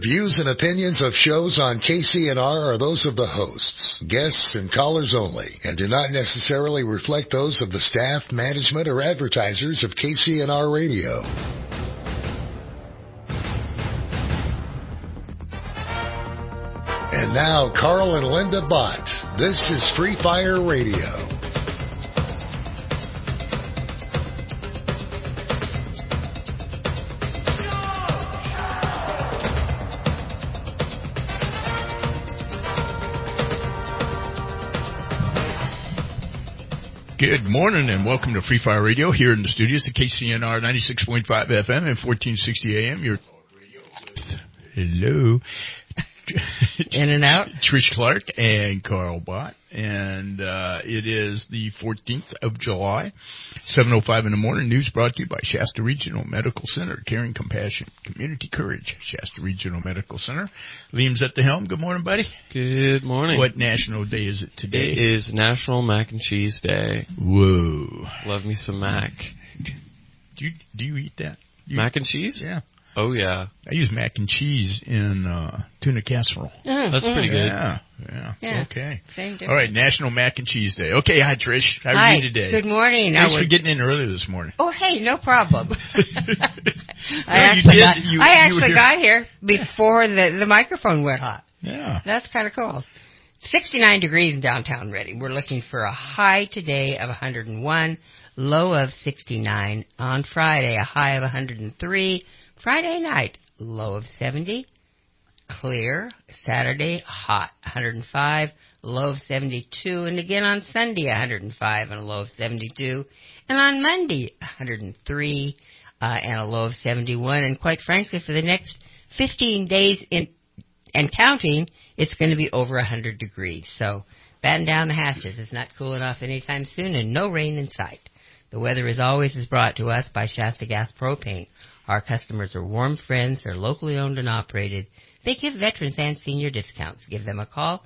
Views and opinions of shows on KCNR are those of the hosts, guests, and callers only, and do not necessarily reflect those of the staff, management, or advertisers of KCNR Radio. And now, Carl and Linda Bott. This is Free Fire Radio. Good morning and welcome to Free Fire Radio here in the studios at KCNR 96.5 FM and 1460 AM. Your hello. In and out. Trish Clark and Carl Bott. And it is the 14th of July, 7:05 in the morning. News brought to you by Shasta Regional Medical Center. Caring, compassion, community courage. Shasta Regional Medical Center. Liam's at the helm. Good morning, buddy. Good morning. What national day is it today? It is National Mac and Cheese Day. Whoa. Love me some mac. Do you eat that? Mac and cheese? Yeah. Oh, yeah. I use mac and cheese in tuna casserole. That's pretty good. Yeah. Okay. Same difference. All right, National Mac and Cheese Day. Okay, hi, Trish. How are you today? Good morning. Thanks for getting in early this morning. Oh, hey, no problem. I actually got here before the microphone went hot. Yeah. That's kind of cool. 69 degrees in downtown Reading. We're looking for a high today of 101, low of 69. On Friday, a high of 103. Friday night, low of 70. Clear. Saturday, hot, 105, low of 72. And again on Sunday, 105 and a low of 72. And on Monday, 103 and a low of 71. And quite frankly, for the next 15 days and counting, it's going to be over 100 degrees. So batten down the hatches. It's not cooling off anytime soon and no rain in sight. The weather, as always, is brought to us by Shasta Gas Propane. Our customers are warm friends. They're locally owned and operated. They give veterans and senior discounts. Give them a call,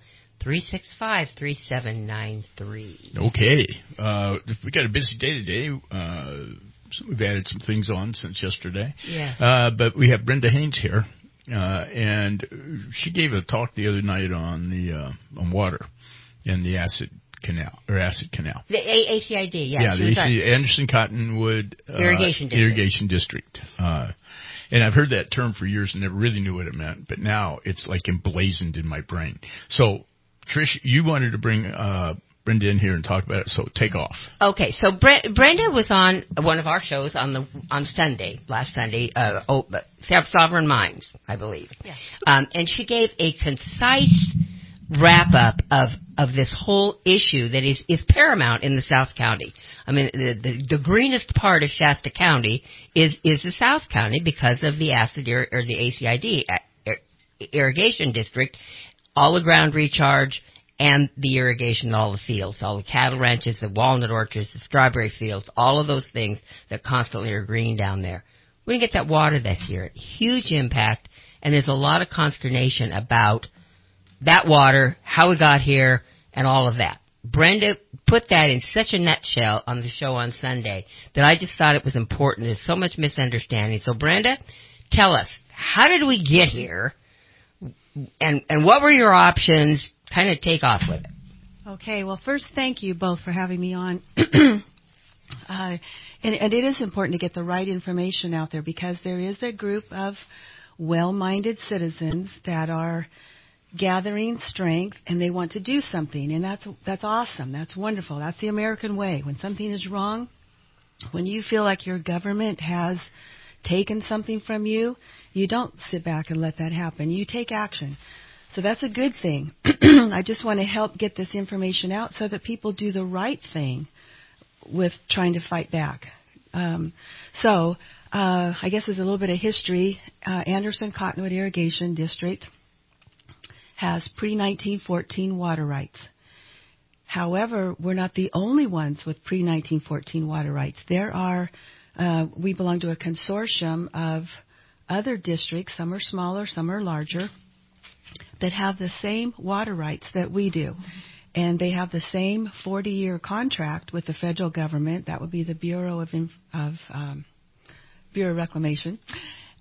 365-3793. Okay. We got a busy day today. So we've added some things on since yesterday. Yes. But we have Brenda Haynes here, and she gave a talk the other night on water and the acid canal. The ACID, yeah. The Anderson Cottonwood Irrigation District. And I've heard that term for years and never really knew what it meant, but now it's like emblazoned in my brain. So, Trish, you wanted to bring Brenda in here and talk about it, so take off. Okay, so Brenda was on one of our shows on Sunday, last Sunday, Sovereign Minds, I believe. Yeah. And she gave a concise wrap-up of this whole issue that is paramount in the South County. I mean, the greenest part of Shasta County is the South County because of the acid or the ACID irrigation district, all the ground recharge and the irrigation, all the fields, all the cattle ranches, the walnut orchards, the strawberry fields, all of those things that constantly are green down there. We didn't get that water this year. Huge impact, and there's a lot of consternation about that water, how we got here, and all of that. Brenda put that in such a nutshell on the show on Sunday that I just thought it was important. There's so much misunderstanding. So, Brenda, tell us, how did we get here, and what were your options? Kind of take off with it. Okay, well, first, thank you both for having me on. And it is important to get the right information out there because there is a group of well-minded citizens that are gathering strength and they want to do something, and that's awesome. That's wonderful. That's the American way. When something is wrong, when you feel like your government has taken something from you, you don't sit back and let that happen. You take action. So that's a good thing. I just want to help get this information out so that people do the right thing with trying to fight back. I guess there's a little bit of history. Anderson Cottonwood Irrigation District has pre-1914 water rights. However, we're not the only ones with pre-1914 water rights. There are, we belong to a consortium of other districts, some are smaller, some are larger, that have the same water rights that we do. And they have the same 40-year contract with the federal government. That would be the Bureau of Reclamation.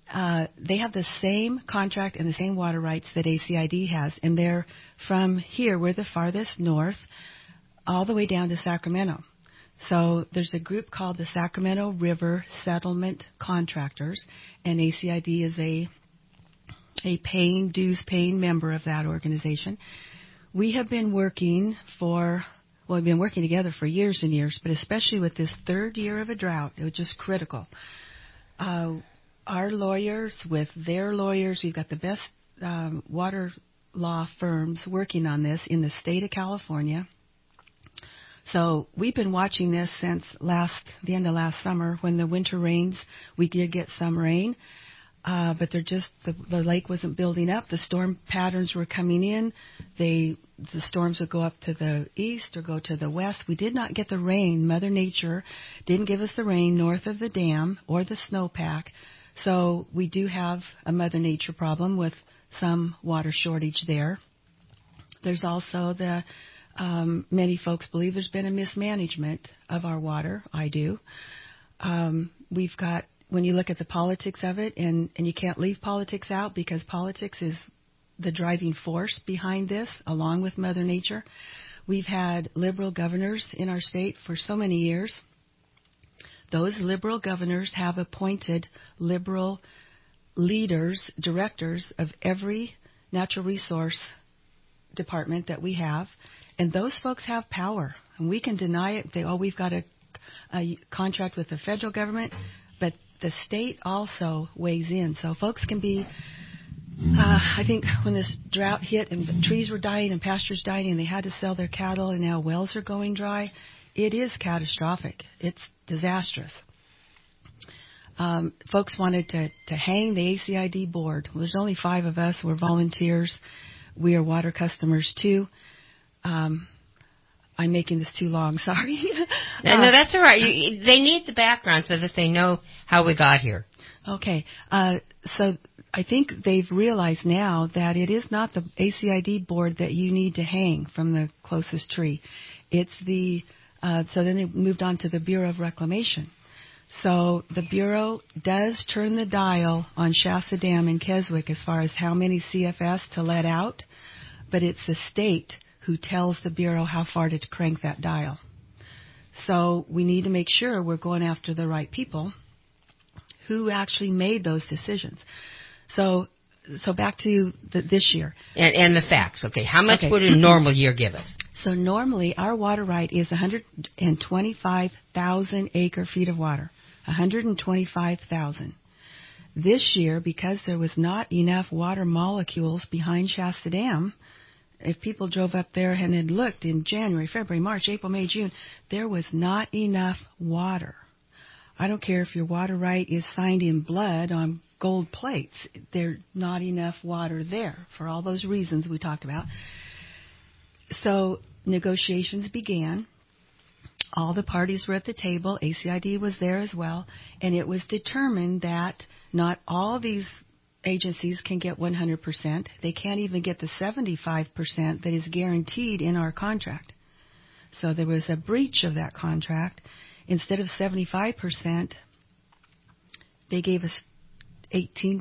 they have the same contract and the same water rights that ACID has, and they're from here, we're the farthest north, all the way down to Sacramento. So there's a group called the Sacramento River Settlement Contractors, and ACID is a dues-paying member of that organization. We have been working we've been working together for years and years, but especially with this third year of a drought, it was just critical. Our lawyers with their lawyers, we've got the best water law firms working on this in the state of California. So we've been watching this since the end of last summer when the winter rains. We did get some rain, but the lake wasn't building up. The storm patterns were coming in. The storms would go up to the east or go to the west. We did not get the rain. Mother Nature didn't give us the rain north of the dam or the snowpack. So we do have a Mother Nature problem with some water shortage there. There's also many folks believe there's been a mismanagement of our water. I do. We've got, when you look at the politics of it, and you can't leave politics out because politics is the driving force behind this, along with Mother Nature. We've had liberal governors in our state for so many years. Those liberal governors have appointed liberal leaders, directors of every natural resource department that we have, and those folks have power. And we can deny it. We've got a contract with the federal government, but the state also weighs in. So folks can be, I think when this drought hit and trees were dying and pastures dying and they had to sell their cattle and now wells are going dry, it is catastrophic. It's disastrous. Folks wanted to hang the ACID board. Well, there's only 5 of us. We're volunteers. We are water customers, too. I'm making this too long. Sorry. No, that's all right. They need the background so that they know how we got here. Okay. So I think they've realized now that it is not the ACID board that you need to hang from the closest tree. It's so then they moved on to the Bureau of Reclamation. So the Bureau does turn the dial on Shasta Dam in Keswick as far as how many CFS to let out, but it's the state who tells the Bureau how far to crank that dial. So we need to make sure we're going after the right people who actually made those decisions. So back to this year. And the facts. Okay, how much would a normal year give us? So normally our water right is 125,000 acre-feet of water. 125,000. This year, because there was not enough water molecules behind Shasta Dam, if people drove up there and had looked in January, February, March, April, May, June, there was not enough water. I don't care if your water right is signed in blood on gold plates. There's not enough water there for all those reasons we talked about. So negotiations began. All the parties were at the table. ACID was there as well. And it was determined that not all these agencies can get 100%. They can't even get the 75% that is guaranteed in our contract. So there was a breach of that contract. Instead of 75%, they gave us 18%.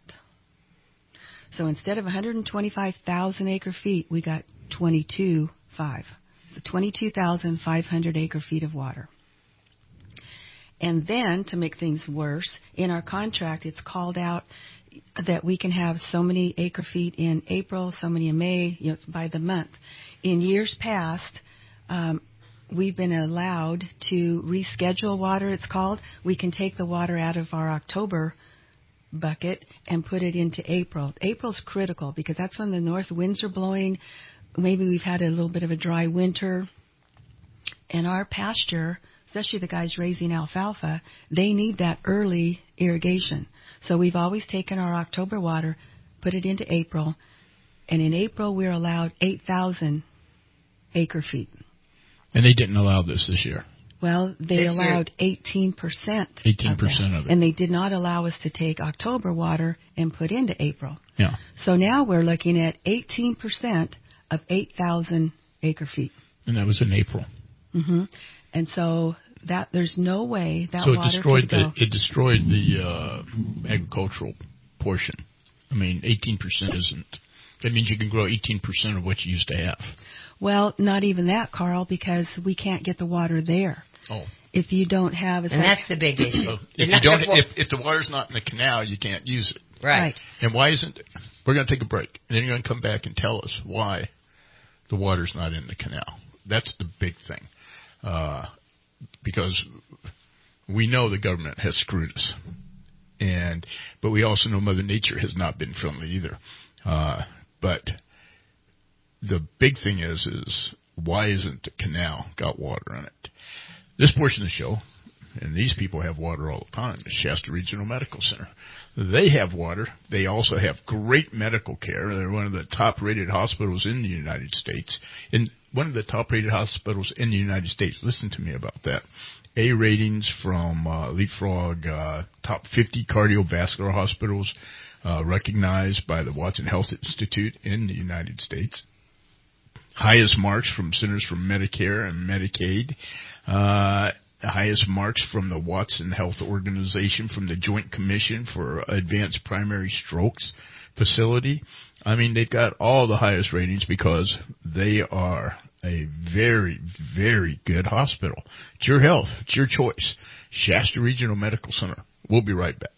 So instead of 125,000 acre-feet, we got 22,500. So 22,500 acre-feet of water. And then, to make things worse, in our contract, it's called out that we can have so many acre-feet in April, so many in May, by the month. In years past, we've been allowed to reschedule water, it's called. We can take the water out of our October bucket and put it into April. April's critical because that's when the north winds are blowing. Maybe we've had a little bit of a dry winter. And our pasture, especially the guys raising alfalfa, they need that early irrigation. So we've always taken our October water, put it into April, and in April we're allowed 8,000 acre-feet. And they didn't allow this year. Well, they allowed 18%. 18% of it. And they did not allow us to take October water and put into April. Yeah. So now we're looking at 18% of 8,000 acre-feet. And that was in April. Mm-hmm. And so that there's no way that So it water destroyed could go. it destroyed the agricultural portion. I mean, 18% isn't. That means you can grow 18% of what you used to have. Well, not even that, Carl, because we can't get the water there. Oh. If you don't have, And that's the big issue. So if the water's not in the canal, you can't use it. Right. And why isn't it? We're going to take a break, and then you're going to come back and tell us why the water's not in the canal. That's the big thing, because we know the government has screwed us, but we also know Mother Nature has not been friendly either. But the big thing is why isn't the canal got water in it? This portion of the show, and these people have water all the time, the Shasta Regional Medical Center. They have water. They also have great medical care. They're one of the top-rated hospitals in the United States. Listen to me about that. A ratings from Leapfrog, top 50 cardiovascular hospitals recognized by the Watson Health Institute in the United States. Highest marks from Centers for Medicare and Medicaid. Highest marks from the Watson Health Organization, from the Joint Commission for Advanced Primary Strokes facility. I mean, they've got all the highest ratings because they are a very, very good hospital. It's your health. It's your choice. Shasta Regional Medical Center. We'll be right back.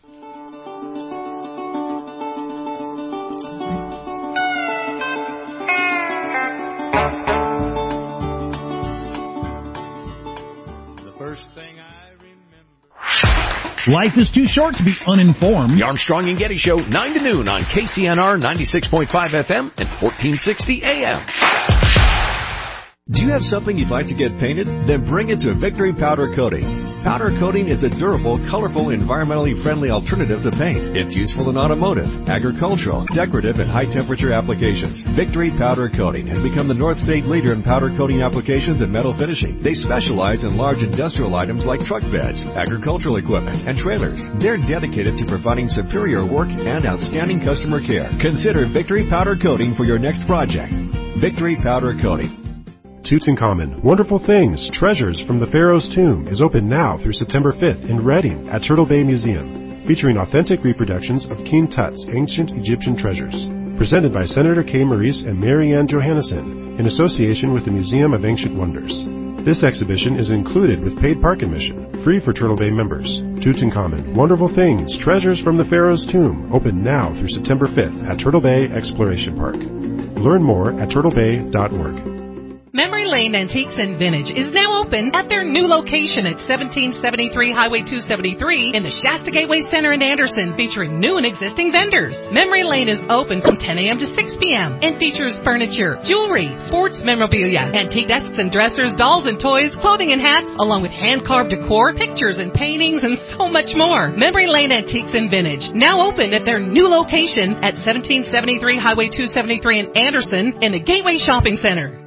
Life is too short to be uninformed. The Armstrong and Getty Show, 9 to noon on KCNR 96.5 FM and 1460 AM. Do you have something you'd like to get painted? Then bring it to Victory Powder Coating. Powder coating is a durable, colorful, environmentally friendly alternative to paint. It's useful in automotive, agricultural, decorative, and high-temperature applications. Victory Powder Coating has become the North State leader in powder coating applications and metal finishing. They specialize in large industrial items like truck beds, agricultural equipment, and trailers. They're dedicated to providing superior work and outstanding customer care. Consider Victory Powder Coating for your next project. Victory Powder Coating. Tutankhamun, Wonderful Things, Treasures from the Pharaoh's Tomb is open now through September 5th in Reading at Turtle Bay Museum, featuring authentic reproductions of King Tut's ancient Egyptian treasures. Presented by Senator Kay Maurice and Mary Ann Johannesson in association with the Museum of Ancient Wonders. This exhibition is included with paid park admission, free for Turtle Bay members. Tutankhamun, Wonderful Things, Treasures from the Pharaoh's Tomb, open now through September 5th at Turtle Bay Exploration Park. Learn more at turtlebay.org. Memory Lane Antiques and Vintage is now open at their new location at 1773 Highway 273 in the Shasta Gateway Center in Anderson, featuring new and existing vendors. Memory Lane is open from 10 a.m. to 6 p.m. and features furniture, jewelry, sports memorabilia, antique desks and dressers, dolls and toys, clothing and hats, along with hand-carved decor, pictures and paintings, and so much more. Memory Lane Antiques and Vintage, now open at their new location at 1773 Highway 273 in Anderson in the Gateway Shopping Center.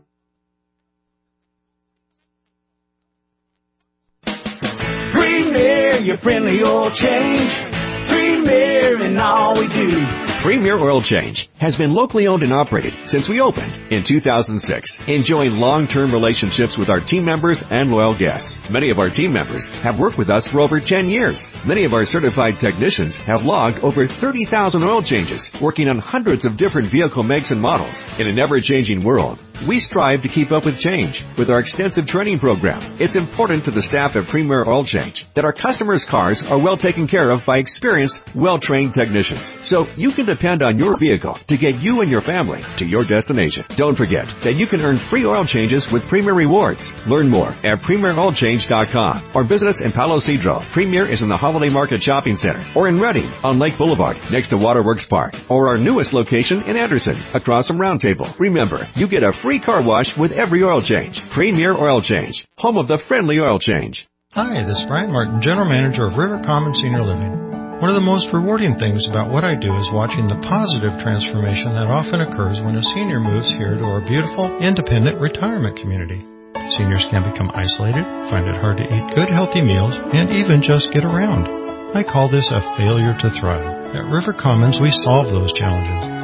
Premier, your friendly oil change. Premier in all we do. Premier Oil Change has been locally owned and operated since we opened in 2006, enjoying long-term relationships with our team members and loyal guests. Many of our team members have worked with us for over 10 years. Many of our certified technicians have logged over 30,000 oil changes, working on hundreds of different vehicle makes and models. In an ever-changing world, we strive to keep up with change with our extensive training program. It's important to the staff at Premier Oil Change that our customers' cars are well taken care of by experienced, well-trained technicians, so you can depend on your vehicle to get you and your family to your destination. Don't forget that you can earn free oil changes with Premier Rewards. Learn more at PremierOilChange.com or visit us in Palo Cedro. Premier is in the Holiday Market Shopping Center or in Reading on Lake Boulevard next to Waterworks Park, or our newest location in Anderson across from Round Table. Remember, you get a free car wash with every oil change. Premier Oil Change, home of the friendly oil change. Hi, this is Brian Martin, General Manager of River Common Senior Living. One of the most rewarding things about what I do is watching the positive transformation that often occurs when a senior moves here to our beautiful, independent retirement community. Seniors can become isolated, find it hard to eat good, healthy meals, and even just get around. I call this a failure to thrive. At River Commons, we solve those challenges.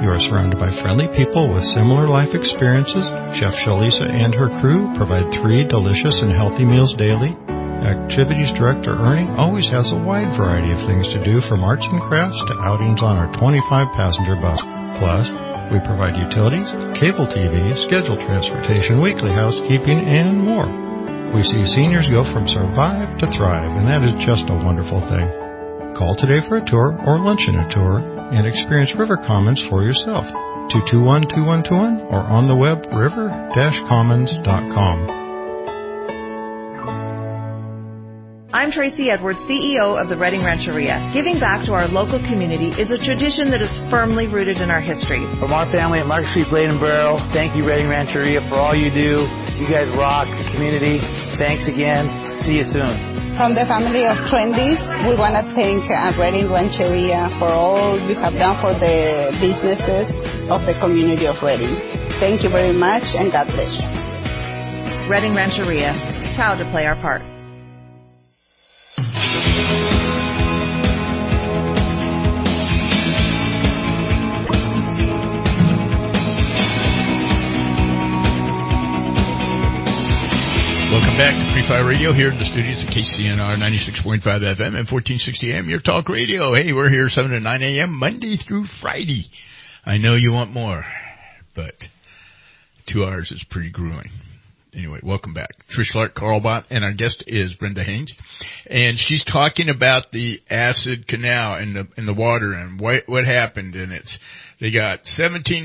You are surrounded by friendly people with similar life experiences. Chef Shalisa and her crew provide 3 delicious and healthy meals daily. Activities Director Ernie always has a wide variety of things to do, from arts and crafts to outings on our 25-passenger bus. Plus, we provide utilities, cable TV, scheduled transportation, weekly housekeeping, and more. We see seniors go from survive to thrive, and that is just a wonderful thing. Call today for a tour or lunch in a tour and experience River Commons for yourself. 221-2121 or on the web river-commons.com. I'm Tracy Edwards, CEO of the Redding Rancheria. Giving back to our local community is a tradition that is firmly rooted in our history. From our family at Market Street Blade and Barrel, thank you, Redding Rancheria, for all you do. You guys rock the community. Thanks again. See you soon. From the family of Trendy, we want to thank Redding Rancheria for all you have done for the businesses of the community of Redding. Thank you very much, and God bless you. Redding Rancheria, proud to play our part. Welcome back to Free Fire Radio here in the studios of KCNR 96.5 FM and 1460 AM, your talk radio. Hey, we're here 7 to 9 a.m. Monday through Friday. I know you want more, but 2 hours is pretty grueling. Anyway, welcome back. Trish Clark, Carl Bott, and our guest is Brenda Haynes. And she's talking about the acid canal in the water and what happened. And they got 17%.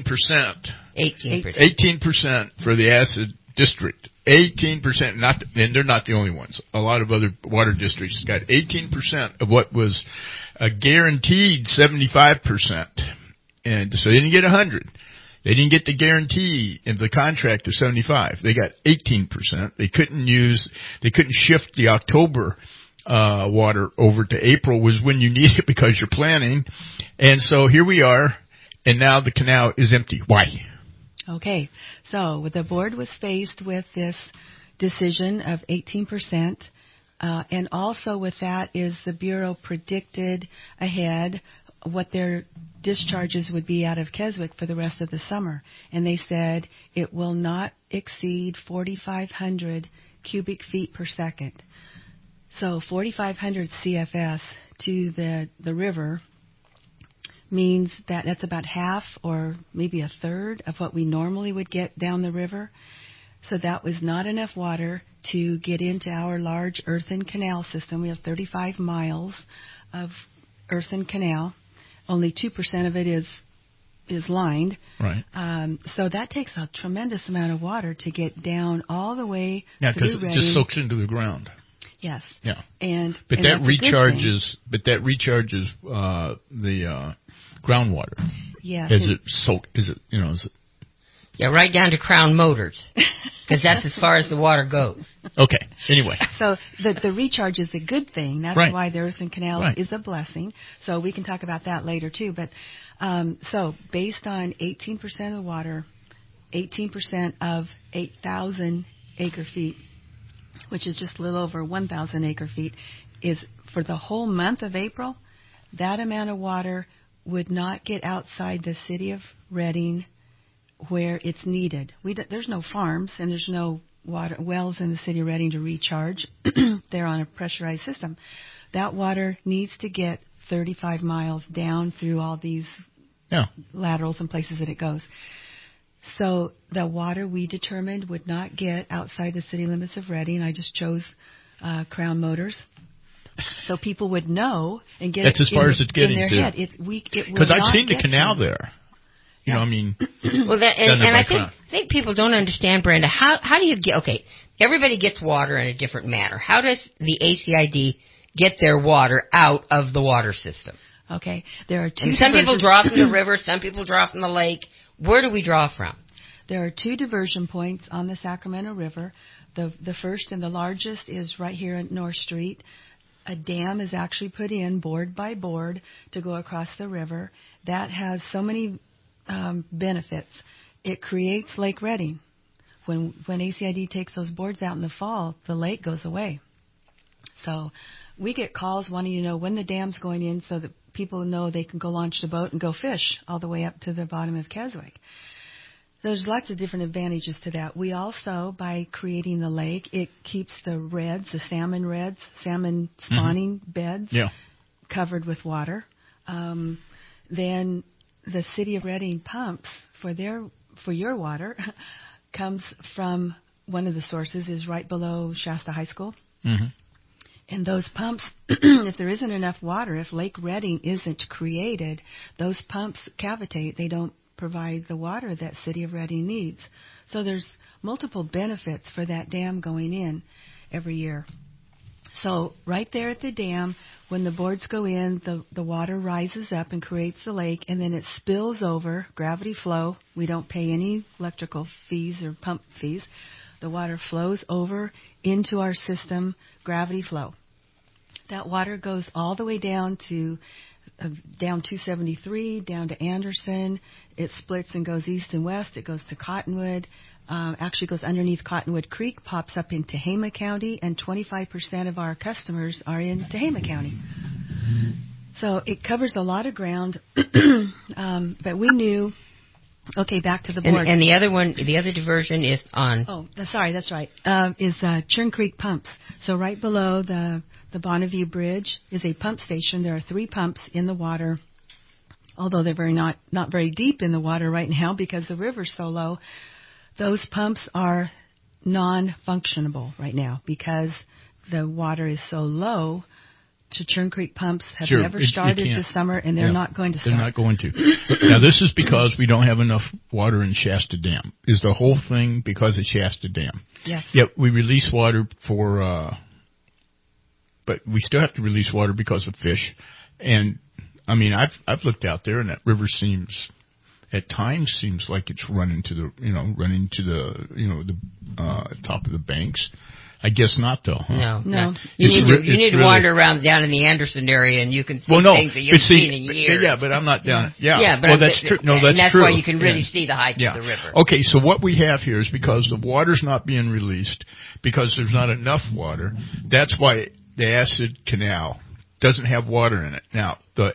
18% for the acid district. 18%, and they're not the only ones. A lot of other water districts got 18% of what was a guaranteed 75%. And so they didn't get 100. They didn't get the guarantee of the contract of 75. They got 18%. They couldn't shift the October water over to April, was when you need it because you're planning. And so here we are, and now the canal is empty. Why? Okay, so the board was faced with this decision of 18%, and also with that is the Bureau predicted ahead what their discharges would be out of Keswick for the rest of the summer. And they said it will not exceed 4,500 cubic feet per second. So 4,500 CFS to the river means that that's about half or maybe a third of what we normally would get down the river. So that was not enough water to get into our large earthen canal system. We have 35 miles of earthen canal. Only 2% of it is lined. Right. So that takes a tremendous amount of water to get down all the way through Redding. Yeah, because it just soaks into the ground. Yes. Yeah. But that recharges the groundwater. Yes. Is it? Yeah, right down to Crown Motors, because that's as far as the water goes. Okay. Anyway. So the recharge is a good thing. That's right. why the earthen canal is a blessing. So we can talk about that later too. But so based on 18% of the water, 18% of 8,000 acre feet, which is just a little over 1,000 acre feet, is for the whole month of April. That amount of water would not get outside the city of Redding where it's needed. There's no farms and there's no water wells in the city of Redding to recharge. They're on a pressurized system. That water needs to get 35 miles down through all these laterals and places that it goes. So the water we determined would not get outside the city limits of Redding. I just chose Crown Motors. So people would know and get that's it as far as it's getting in their head. Because I've seen the canal there. You know, I mean, well, I think people don't understand, Brenda. How do you get? Okay, everybody gets water in a different manner. How does the ACID get their water out of the water system? Okay, there are two. And some people draw from the river, some people draw from the lake. Where do we draw from? There are two diversion points on the Sacramento River. The first and the largest is right here at North Street. A dam is actually put in board by board to go across the river. That has so many benefits. It creates Lake Redding. When ACID takes those boards out in the fall, the lake goes away. So we get calls wanting to know when the dam's going in so that people know they can go launch the boat and go fish all the way up to the bottom of Keswick. There's lots of different advantages to that. We also, by creating the lake, it keeps the salmon spawning beds covered with water. Then the City of Reading pumps for your water comes from one of the sources is right below Shasta High School. Mm-hmm. And those pumps, if there isn't enough water, if Lake Reading isn't created, those pumps cavitate. They don't provide the water that City of Reading needs. So there's multiple benefits for that dam going in every year. So right there at the dam, when the boards go in, the water rises up and creates the lake, and then it spills over, gravity flow. We don't pay any electrical fees or pump fees. The water flows over into our system, gravity flow. That water goes all the way down 273, down to Anderson. It splits and goes east and west. It goes to Cottonwood. Actually goes underneath Cottonwood Creek, pops up in Tehama County, and 25% of our customers are in Tehama County. So it covers a lot of ground, but we knew. Okay, back to the board. And the other one, the other diversion is on. Oh, sorry, that's right. Is Churn Creek Pumps. So right below the Bonneview Bridge is a pump station. There are 3 pumps in the water, although they're not very deep in the water right now because the river's so low. Those pumps are non-functionable right now because the water is so low. Churn Creek pumps have never started this summer, and they're not going to start. They're not going to. Now, this is because we don't have enough water in Shasta Dam. Is the whole thing because of Shasta Dam? Yes. Yep, we release water but we still have to release water because of fish. And, I mean, I've looked out there, and that river at times seems like it's running to the top of the banks. I guess not, though. Huh? No. You need to wander around down in the Anderson area, and you can see things that you haven't seen in years. Yeah, but I'm not down. Yeah, but that's true. No, that's and that's true. why you can really see the height of the river. Okay, so what we have here is because the water's not being released, because there's not enough water. That's why the Acid Canal doesn't have water in it. Now, the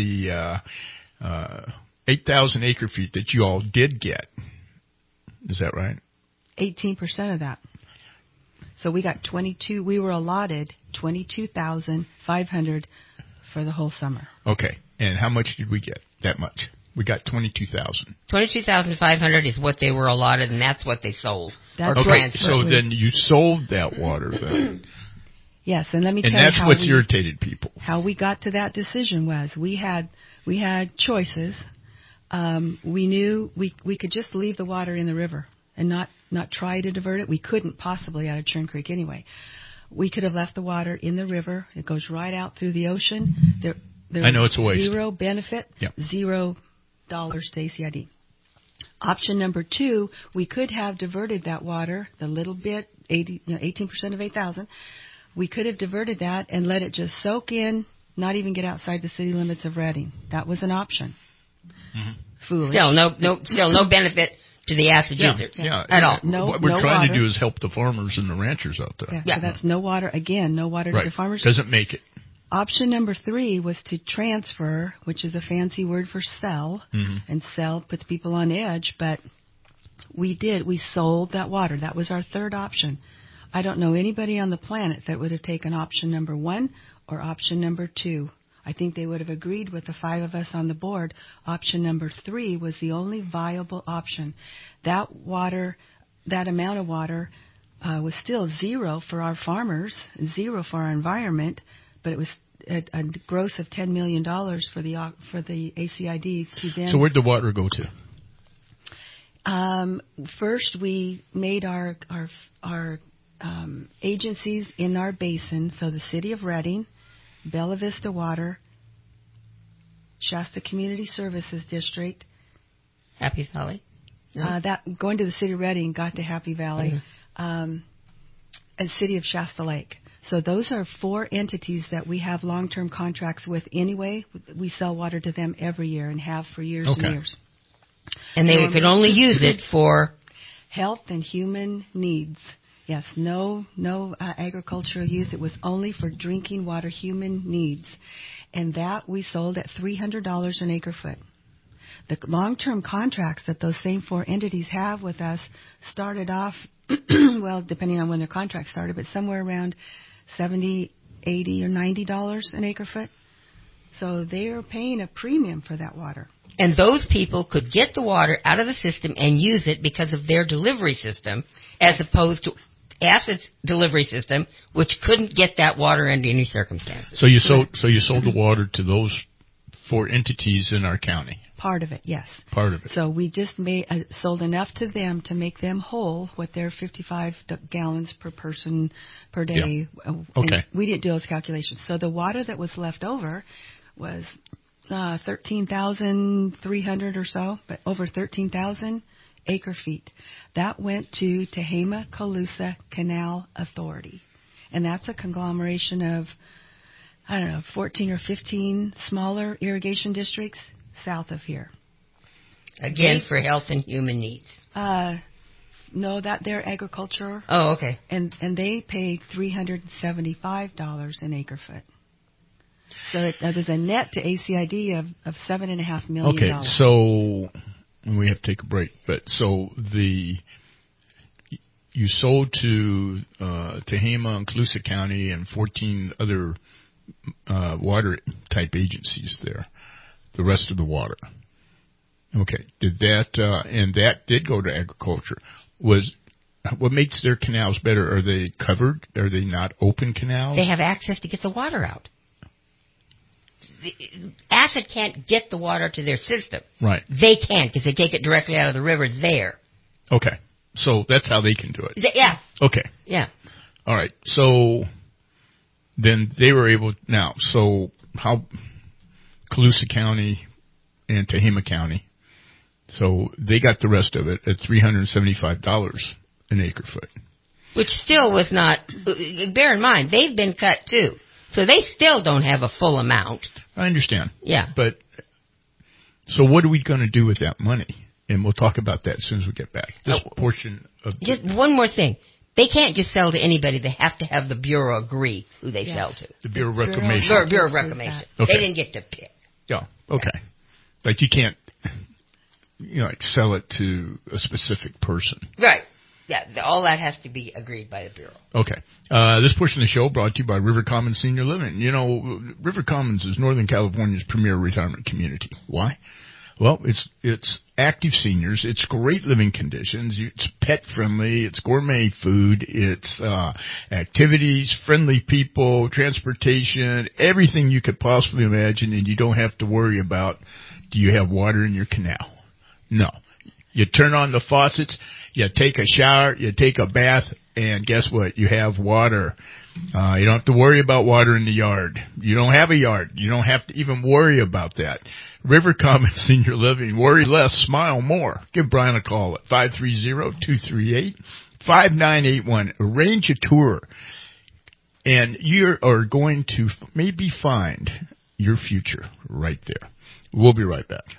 8,000 acre feet that you all did get, is that right? 18% of that. So we got 22. We were allotted 22,500 for the whole summer. Okay, and how much did we get? That much. We got 22,000. 22,500 is what they were allotted, and that's what they sold. Okay, so then you sold that water then. Yes, and let me tell you how. And that's what's irritated people. How we got to that decision was we had choices. We knew we could just leave the water in the river and not try to divert it. We couldn't possibly out of Churn Creek anyway. We could have left the water in the river. It goes right out through the ocean. I know it's a waste. Zero benefit, $0 to ACID. Option number 2, we could have diverted that water, the little bit, 18% of 8,000. We could have diverted that and let it just soak in, not even get outside the city limits of Reading. That was an option. Mm-hmm. Foolish. Still no benefit to the acid user at all. What we're trying to do is help the farmers and the ranchers out there. So that's no water. Again, no water to the farmers. Doesn't make it. Option number 3 was to transfer, which is a fancy word for sell, and sell puts people on edge, but we sold that water. That was our third option. I don't know anybody on the planet that would have taken option number 1 or option number 2. I think they would have agreed with the 5 of us on the board. Option number 3 was the only viable option. That amount of water was still zero for our farmers, zero for our environment, but it was a gross of $10 million for the ACID to then. So where'd the water go to? First, we made our agencies in our basin, so the City of Reading, Bella Vista Water, Shasta Community Services District, Happy Valley. No. That going to the City of Reading got to Happy Valley, and City of Shasta Lake. So those are 4 entities that we have long-term contracts with anyway. We sell water to them every year and have for years and years. And they could only use it for health and human needs. Yes, no agricultural use. It was only for drinking water, human needs. and that we sold at $300 an acre foot. The long-term contracts that those same 4 entities have with us started off, well, depending on when their contract started, but somewhere around $70, $80, or $90 an acre foot. So they are paying a premium for that water. And those people could get the water out of the system and use it because of their delivery system, as opposed to Acid's delivery system, which couldn't get that water under any circumstances. So you sold the water to those 4 entities in our county. Part of it, yes. Part of it. So we just sold enough to them to make them whole with their 55 gallons per person per day. Yeah. Okay. And we didn't do those calculations. So the water that was left over was 13,300 or so, but over 13,000 acre feet. That went to Tehama-Colusa Canal Authority. And that's a conglomeration of, 14 or 15 smaller irrigation districts south of here. Again, for health and human needs. No, that they're agriculture. Oh, okay. And they paid $375 an acre foot. So there's a net to ACID of $7.5 million. Okay, so we have to take a break. But so you sold to Tehama and Colusa County and 14 other water type agencies there. The rest of the water. Okay. Did that and that did go to agriculture. What makes their canals better? Are they covered? Are they not open canals? They have access to get the water out. Acid can't get the water to their system. Right. They can't because they take it directly out of the river there. Okay. So that's how they can do it. Yeah. Okay. Yeah. All right. So then they were able now. So how Colusa County and Tehama County. So they got the rest of it at $375 an acre foot. Which still was not, bear in mind, they've been cut too. So they still don't have a full amount. I understand. Yeah. But, so what are we going to do with that money? And we'll talk about that as soon as we get back. This portion of... Just one more thing. They can't just sell to anybody. They have to have the Bureau agree who they sell to. The Bureau of Reclamation. Bureau of Reclamation. Okay. They didn't get to pick. Yeah, okay. Like you can't, like sell it to a specific person. Right. Yeah, all that has to be agreed by the Bureau. Okay. This portion of the show brought to you by River Commons Senior Living. You know, River Commons is Northern California's premier retirement community. Why? Well, it's active seniors. It's great living conditions. It's pet friendly. It's gourmet food. It's activities, friendly people, transportation, everything you could possibly imagine, and you don't have to worry about, do you have water in your canal? No. You turn on the faucets, you take a shower, you take a bath, and guess what? You have water. You don't have to worry about water in the yard. You don't have a yard. You don't have to even worry about that. River Commons Senior Living. Worry less, smile more. Give Brian a call at 530-238-5981. Arrange a tour. And you are going to maybe find your future right there. We'll be right back.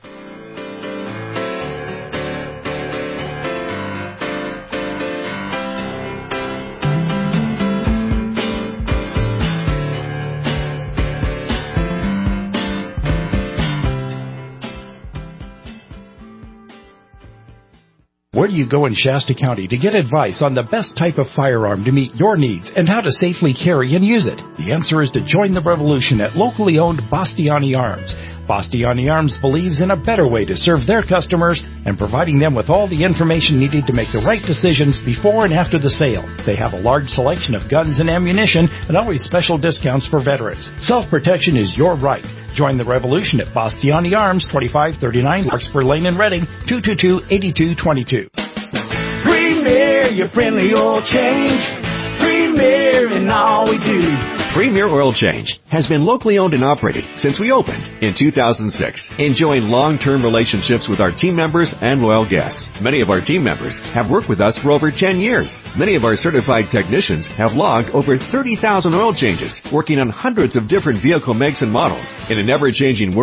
Where do you go in Shasta County to get advice on the best type of firearm to meet your needs and how to safely carry and use it? The answer is to join the revolution at locally owned Bastiani Arms. Bastiani Arms believes in a better way to serve their customers and providing them with all the information needed to make the right decisions before and after the sale. They have a large selection of guns and ammunition and always special discounts for veterans. Self-protection is your right. Join the revolution at Bastiani Arms, 2539 Larkspur Lane in Reading, 222-8222. Premier, your friendly oil change. Premier in all we do. Premier Oil Change has been locally owned and operated since we opened in 2006, enjoying long-term relationships with our team members and loyal guests. Many of our team members have worked with us for over 10 years. Many of our certified technicians have logged over 30,000 oil changes, working on hundreds of different vehicle makes and models. In an ever-changing world,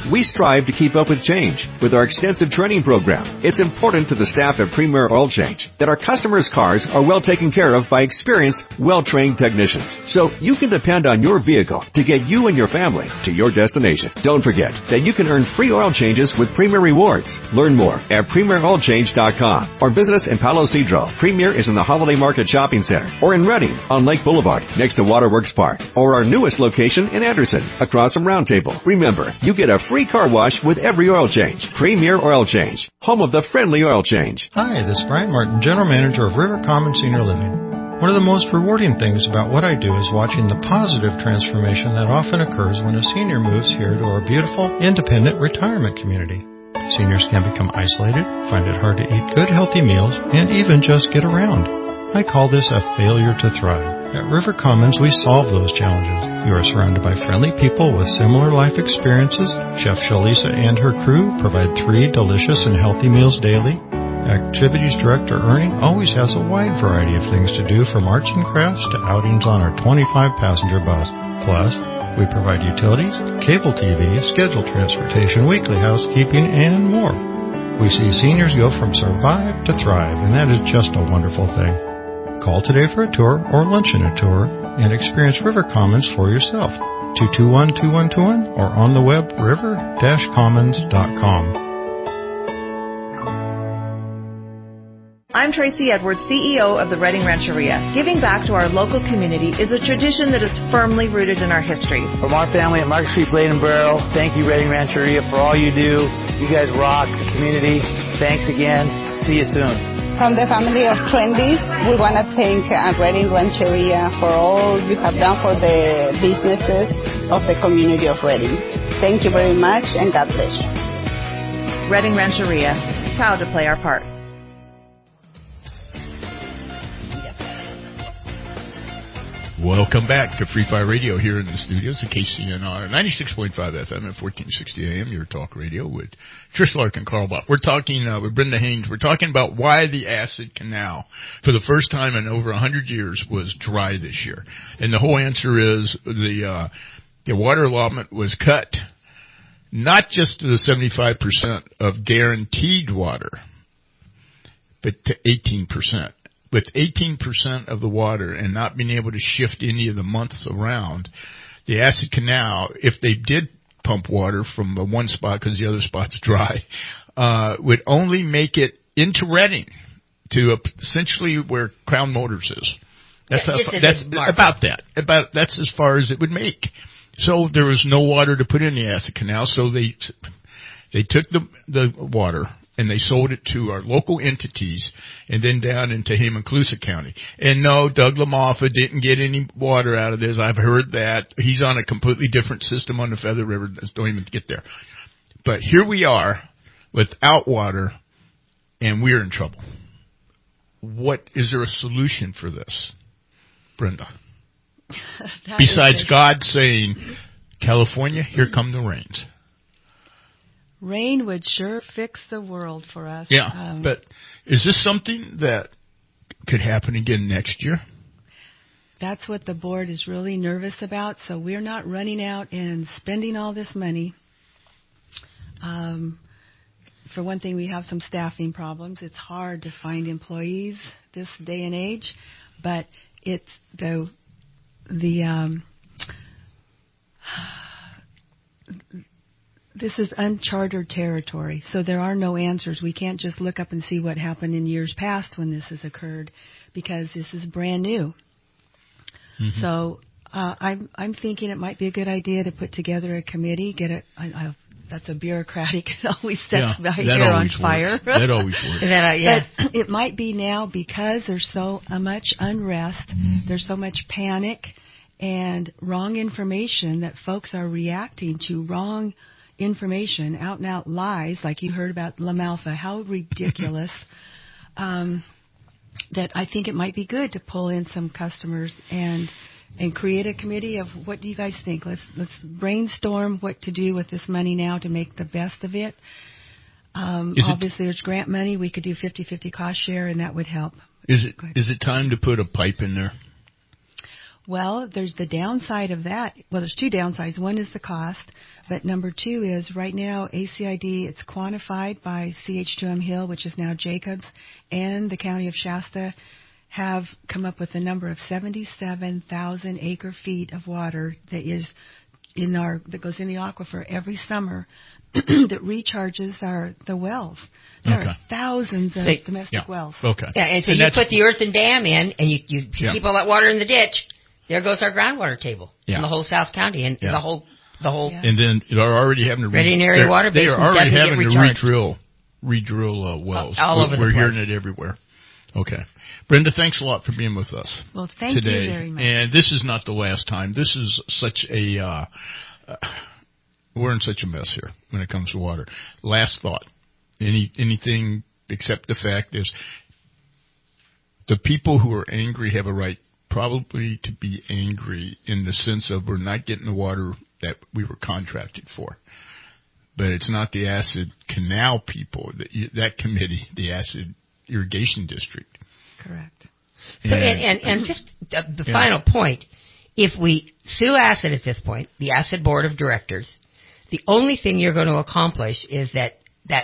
We strive to keep up with change. With our extensive training program, it's important to the staff at Premier Oil Change that our customers' cars are well taken care of by experienced, well-trained technicians. So you can depend on your vehicle to get you and your family to your destination. Don't forget that you can earn free oil changes with Premier Rewards. Learn more at PremierOilChange.com or visit us in Palo Cedro. Premier is in the Holiday Market Shopping Center or in Redding on Lake Boulevard next to Waterworks Park or our newest location in Anderson across from Roundtable. Remember, you get a free car wash with every oil change. Premier Oil Change, home of the friendly oil change. Hi, this is Brian Martin, General Manager of River Common Senior Living. One of the most rewarding things about what I do is watching the positive transformation that often occurs when a senior moves here to our beautiful, independent retirement community. Seniors can become isolated, find it hard to eat good, healthy meals, and even just get around. I call this a failure to thrive. At River Commons, we solve those challenges. You are surrounded by friendly people with similar life experiences. Chef Shalisa and her crew provide 3 delicious and healthy meals daily. Activities Director Ernie always has a wide variety of things to do, from arts and crafts to outings on our 25-passenger bus. Plus, we provide utilities, cable TV, scheduled transportation, weekly housekeeping, and more. We see seniors go from survive to thrive, and that is just a wonderful thing. Call today for a tour or luncheon a tour and experience River Commons for yourself. 221-2121 or on the web river-commons.com. I'm Tracy Edwards, CEO of the Redding Rancheria. Giving back to our local community is a tradition that is firmly rooted in our history. From our family at Market Street Blade and Barrel, thank you, Redding Rancheria, for all you do. You guys rock the community. Thanks again. See you soon. From the family of Trendy, we want to thank Redding Rancheria for all you have done for the businesses of the community of Redding. Thank you very much, and God bless you. Redding Rancheria, proud to play our part. Welcome back to Free Fire Radio here in the studios of KCNR 96.5 FM at 1460 AM, your talk radio with Trish Lark and Carl Bott. We're talking with Brenda Haynes. We're talking about why the Acid Canal, for the first time in over 100 years, was dry this year. And the whole answer is the water allotment was cut, not just to the 75% of guaranteed water, but to 18%. With 18% of the water and not being able to shift any of the months around, the Acid Canal, if they did pump water from the one spot because the other spot's dry, would only make it into Redding, to essentially where Crown Motors is. That's as far as it would make. So there was no water to put in the Acid Canal, so they took the water and they sold it to our local entities and then down into Hemaclusa County. And no, Doug LaMoffa didn't get any water out of this. I've heard that. He's on a completely different system on the Feather River. Don't even get there. But here we are without water, and we're in trouble. Is there a solution for this, Brenda? Besides God saying, California, here come the rains. Rain would sure fix the world for us. Yeah, but is this something that could happen again next year? That's what the board is really nervous about, so we're not running out and spending all this money. For one thing, we have some staffing problems. It's hard to find employees this day and age, but it's this is uncharted territory, so there are no answers. We can't just look up and see what happened in years past when this has occurred, because this is brand new. Mm-hmm. So I'm thinking it might be a good idea to put together a committee. That's a bureaucratic. It always sets my hair on fire. That always works. But it might be now, because there's so much unrest, there's so much panic and wrong information that folks are reacting to wrong information, out and out lies, like you heard about LaMalfa. How ridiculous. That I think it might be good to pull in some customers and create a committee of, what do you guys think? Let's brainstorm what to do with this money now to make the best of it. Obviously, there's grant money. We could do 50-50 cost share, and that would help. Is it time to put a pipe in there? Well, there's the downside of that. Well, there's two downsides. One is the cost, but number two is right now ACID, it's quantified by CH2M Hill, which is now Jacobs, and the County of Shasta have come up with a number of 77,000 acre feet of water that is that goes in the aquifer every summer that recharges the wells. There are thousands of domestic wells. Okay. Yeah, and so you put the earthen dam in, and you keep all that water in the ditch. There goes our groundwater table in the whole South County and the whole. And then they're already having to Reading Area Water Basin. They are already having to redrill wells. All over the place. We're hearing it everywhere. Okay. Brenda, thanks a lot for being with us. Well, thank today. You very much. And this is not the last time. This is such a we're in such a mess here when it comes to water. Last thought. Anything except the fact is the people who are angry have a right probably to be angry in the sense of we're not getting the water that we were contracted for. But it's not the acid canal people, that committee, the acid irrigation district. Correct. So, and just the final point, if we sue acid at this point, the acid board of directors, the only thing you're going to accomplish is that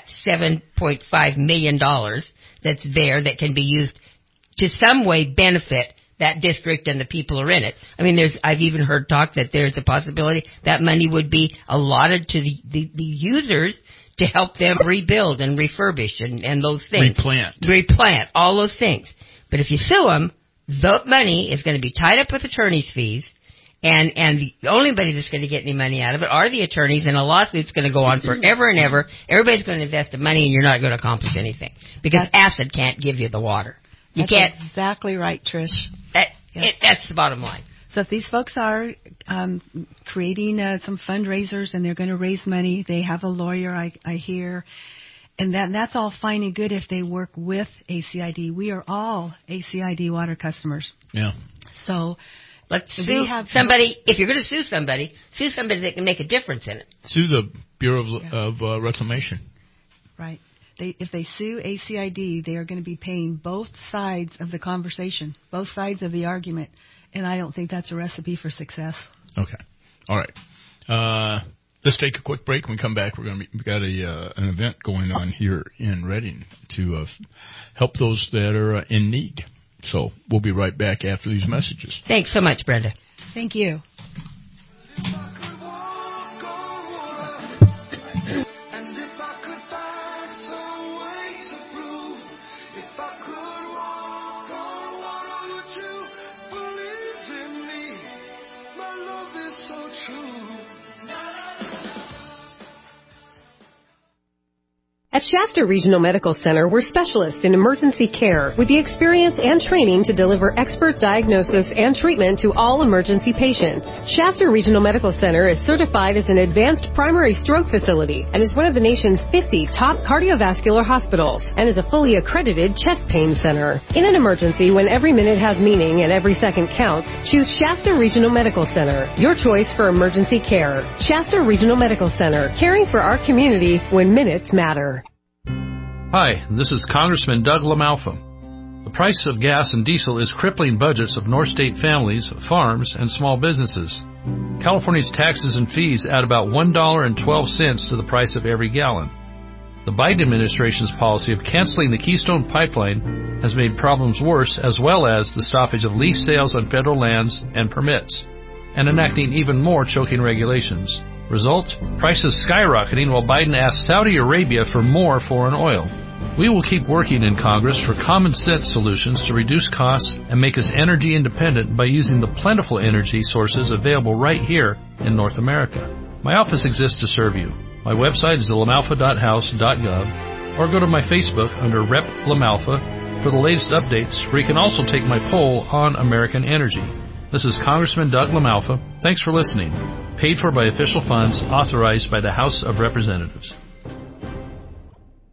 $7.5 million that's there that can be used to some way benefit that district and the people who are in it. I mean, I've even heard talk that there's a possibility that money would be allotted to the users to help them rebuild and refurbish and those things. Replant, all those things. But if you sue them, the money is going to be tied up with attorney's fees, and the only body that's going to get any money out of it are the attorneys, and a lawsuit's going to go on forever and ever. Everybody's going to invest the money, and you're not going to accomplish anything because acid can't give you the water. That's exactly right, Trish. That's the bottom line. So if these folks are creating some fundraisers and they're going to raise money, they have a lawyer, I hear, and that's all fine and good if they work with ACID. We are all ACID water customers. Yeah. So let's sue somebody. If you're going to sue somebody that can make a difference in it. Sue the Bureau of Reclamation. Right. If they sue ACID, they are going to be paying both sides of the conversation, both sides of the argument, and I don't think that's a recipe for success. Okay. All right. Let's take a quick break. When we come back, we've got an event going on here in Redding to help those that are in need. So we'll be right back after these messages. Thanks so much, Brenda. Thank you. At Shasta Regional Medical Center, we're specialists in emergency care with the experience and training to deliver expert diagnosis and treatment to all emergency patients. Shasta Regional Medical Center is certified as an advanced primary stroke facility and is one of the nation's 50 top cardiovascular hospitals and is a fully accredited chest pain center. In an emergency, when every minute has meaning and every second counts, choose Shasta Regional Medical Center, your choice for emergency care. Shasta Regional Medical Center, caring for our community when minutes matter. Hi, this is Congressman Doug LaMalfa. The price of gas and diesel is crippling budgets of North State families, farms, and small businesses. California's taxes and fees add about $1.12 to the price of every gallon. The Biden administration's policy of canceling the Keystone Pipeline has made problems worse, as well as the stoppage of lease sales on federal lands and permits, and enacting even more choking regulations. Result? Prices skyrocketing while Biden asks Saudi Arabia for more foreign oil. We will keep working in Congress for common sense solutions to reduce costs and make us energy independent by using the plentiful energy sources available right here in North America. My office exists to serve you. My website is lamalfa.house.gov or go to my Facebook under Rep. LaMalfa for the latest updates, where you can also take my poll on American energy. This is Congressman Doug LaMalfa. Thanks for listening. Paid for by official funds authorized by the House of Representatives.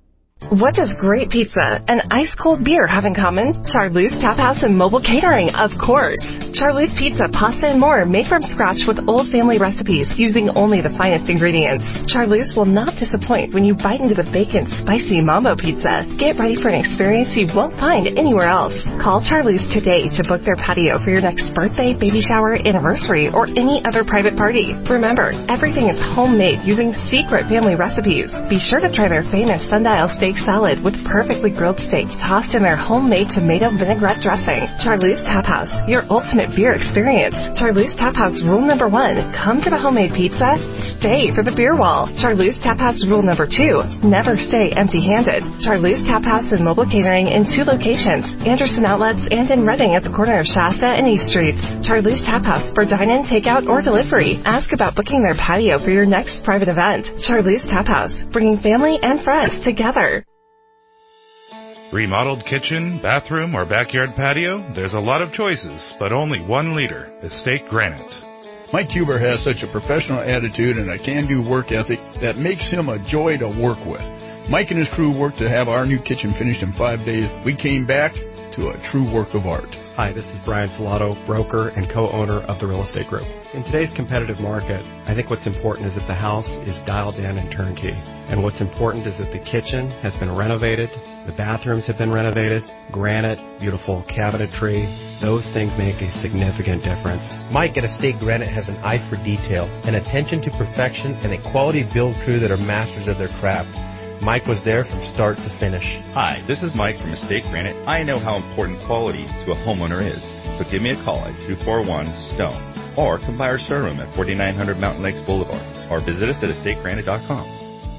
What does great pizza and ice-cold beer have in common? Charlie's Tap House and mobile catering, of course. Charlie's Pizza, pasta, and more made from scratch with old family recipes using only the finest ingredients. Charlie's will not disappoint when you bite into the bacon spicy mambo pizza. Get ready for an experience you won't find anywhere else. Call Charlie's today to book their patio for your next birthday, baby shower, anniversary, or any other private party. Remember, everything is homemade using secret family recipes. Be sure to try their famous sundial steak salad with perfectly grilled steak tossed in their homemade tomato vinaigrette dressing. Charlie's Tap House, your ultimate beer experience. Charlie's Tap House rule number 1, come for the homemade pizza, stay for the beer wall. Charlie's Tap House rule number 2, never stay empty-handed. Charlie's Tap House and mobile catering in 2 locations, Anderson Outlets and in Reading at the corner of Shasta and East Streets. Charlie's Tap House for dine-in, takeout, or delivery. Ask about booking their patio for your next private event. Charlie's Tap House, bringing family and friends together. Remodeled kitchen, bathroom, or backyard patio? There's a lot of choices, but only one leader, Estate Granite. Mike Huber has such a professional attitude and a can-do work ethic that makes him a joy to work with. Mike and his crew worked to have our new kitchen finished in 5 days. We came back to a true work of art. Hi, this is Brian Filato, broker and co-owner of the Real Estate Group. In today's competitive market, I think what's important is that the house is dialed in and turnkey. And what's important is that the kitchen has been renovated, the bathrooms have been renovated, granite, beautiful cabinetry. Those things make a significant difference. Mike at Estate Granite has an eye for detail, an attention to perfection, and a quality build crew that are masters of their craft. Mike was there from start to finish. Hi, this is Mike from Estate Granite. I know how important quality to a homeowner is. So give me a call at 241-STONE or come by our showroom at 4900 Mountain Lakes Boulevard or visit us at estategranite.com.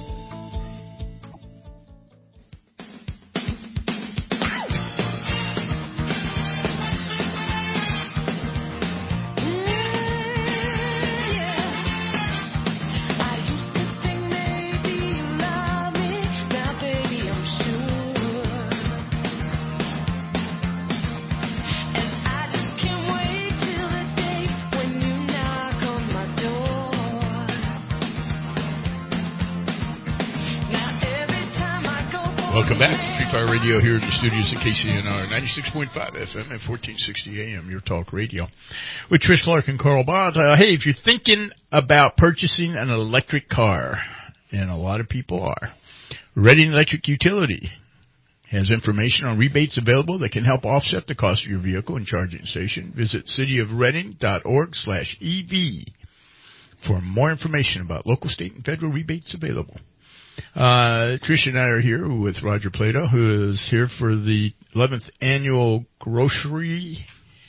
Welcome back to Street Fire Radio here at the studios at KCNR 96.5 FM and 1460 AM, your talk radio. With Trish Clark and Carl Bott. Hey, if you're thinking about purchasing an electric car, and a lot of people are, Reading Electric Utility has information on rebates available that can help offset the cost of your vehicle and charging station. Visit cityofreading.org/EV for more information about local, state, and federal rebates available. Trish and I are here with Roger Plato, who is here for the 11th annual grocery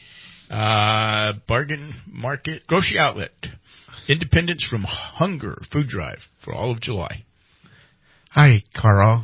bargain market grocery outlet, Independence from Hunger food drive for all of July. Hi, Carl.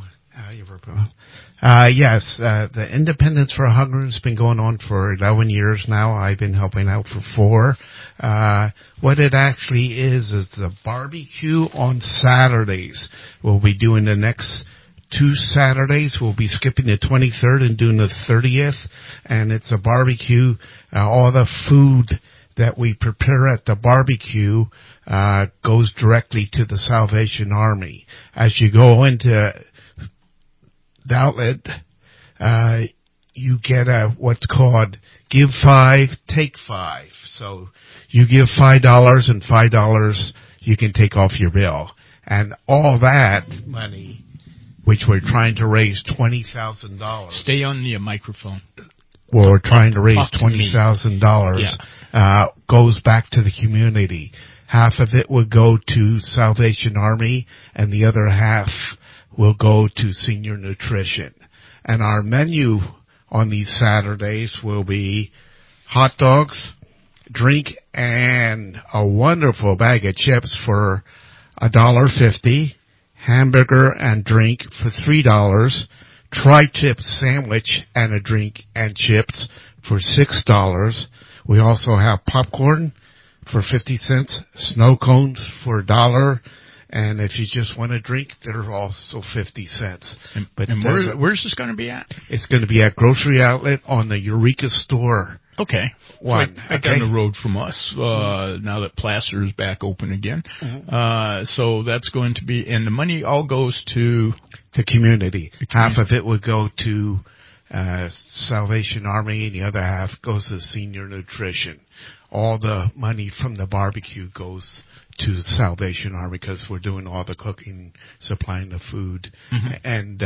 Yes, the Independence for Hunger has been going on for 11 years now. I've been helping out for 4. What it actually is a barbecue on Saturdays. We'll be doing the next 2 Saturdays. We'll be skipping the 23rd and doing the 30th. And it's a barbecue. All the food that we prepare at the barbecue goes directly to the Salvation Army. As you go into the outlet, you get what's called Give 5, Take 5. So you give $5 and $5 you can take off your bill. And all that money, which we're trying to raise $20,000. Stay on the microphone. Well, we're trying to raise $20,000, goes back to the community. Half of it will go to Salvation Army and the other half will go to senior nutrition. And our menu on these Saturdays will be hot dogs, drink, and a wonderful bag of chips for $1.50, hamburger and drink for $3, tri-tip sandwich and a drink and chips for $6. We also have popcorn for 50 cents, snow cones for $1, and if you just want a drink, they're also 50 cents. And where's this going to be at? It's going to be at Grocery Outlet on the Eureka Store Okay. One. Right down the road from us, now that Placer is back open again. So that's going to be, and the money all goes to the community. Half of it would go to Salvation Army, and the other half goes to senior nutrition. All the money from the barbecue goes to Salvation Army because we're doing all the cooking, supplying the food, and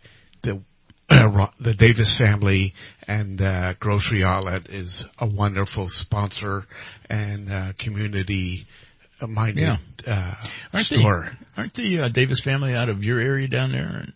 the Davis family and Grocery Outlet is a wonderful sponsor and community-minded store. Aren't the Davis family out of your area down there?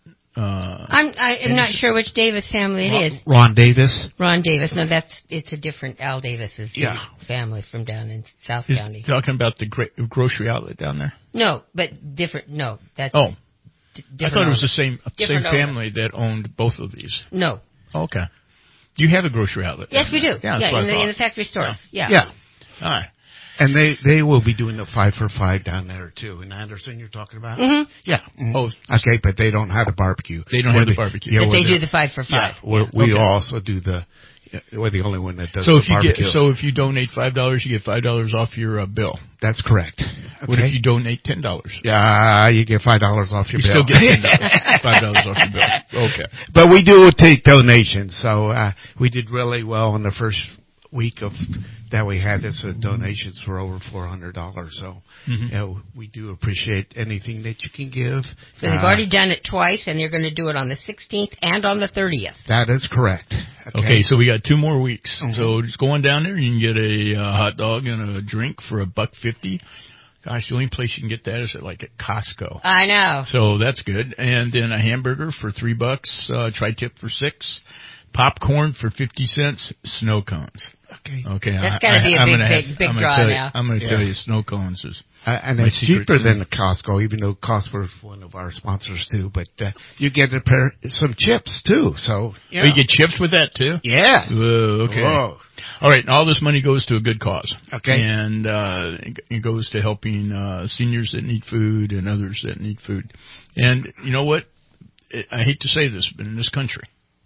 I'm not sure which Davis family it is. Ron Davis. Ron Davis. No, it's a different Al Davis's family from down in South County. Talking about the Grocery Outlet down there? No, but different. No, that's. Oh. I thought it was the same family that owned both of these. No. Okay. You have a grocery outlet. Yes, we do. Yeah, in the factory stores. Yeah. All right. And they will be doing the 5 for 5 down there too. In Anderson, you're talking about? Mm-hmm. Yeah. Mm-hmm. Oh, okay, but they don't have the barbecue. They don't have the barbecue. But they do the 5 for 5. Yeah, we also do the. We're the only one that does the barbecue. So if you donate $5, you get $5 off your bill. That's correct. Okay. What if you donate $10? Yeah, you get $5 off your bill. You still get $10. $5 off your bill. Okay. But we do take donations, so we did really well in the first week of that we had this. Donations were over $400. So we do appreciate anything that you can give. So they've already done it twice, and they're going to do it on the 16th and on the 30th. That is correct. Okay, so we got 2 more weeks. So just go on down there. You can get a hot dog and a drink for $1.50. Gosh, the only place you can get that is at Costco. I know. So that's good. And then a hamburger for $3, tri-tip for $6, popcorn for 50 cents, snow cones. Okay. That's got to be a big draw now. I'm going to tell you, snow cones is. And it's cheaper than the Costco, even though Costco is one of our sponsors too. But you get some chips too. So you get chips with that too. Yeah. Whoa, okay. Whoa. All right. And all this money goes to a good cause. Okay. And it goes to helping seniors that need food and others that need food. And you know what? I hate to say this, but in this country,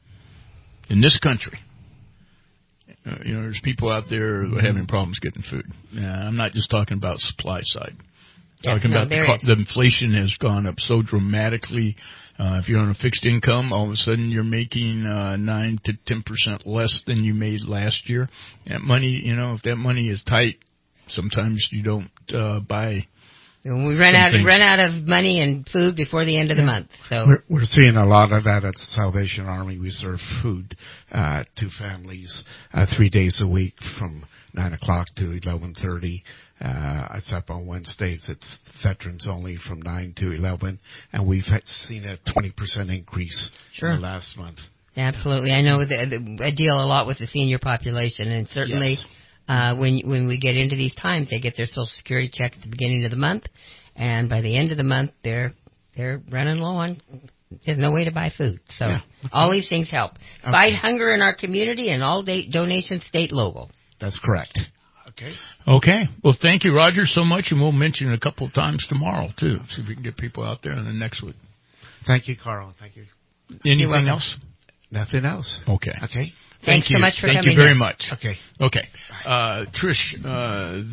there's people out there who are having problems getting food. I'm not just talking about supply side. Talking about the inflation has gone up so dramatically. If you're on a fixed income, all of a sudden you're making 9 to 10% less than you made last year. That money, if that money is tight, sometimes you don't buy. And we run out of money and food before the end of the month. So we're seeing a lot of that at the Salvation Army. We serve food to families 3 days a week from 9 o'clock to 11:30. Except on Wednesdays, it's veterans only from 9 to 11, and we've seen a 20% increase in the last month. Absolutely, I know I deal a lot with the senior population, and certainly. Yes. When we get into these times, they get their Social Security check at the beginning of the month, and by the end of the month, they're running low on. There's no way to buy food, so all these things help. Fight hunger in our community, and all donations state local. That's correct. Okay. Well, thank you, Roger, so much, and we'll mention it a couple of times tomorrow too. See if we can get people out there in the next week. Thank you, Carl. Thank you. Anything else? Nothing else. Okay. Thanks so much for coming. Thank you very much. Okay. Trish,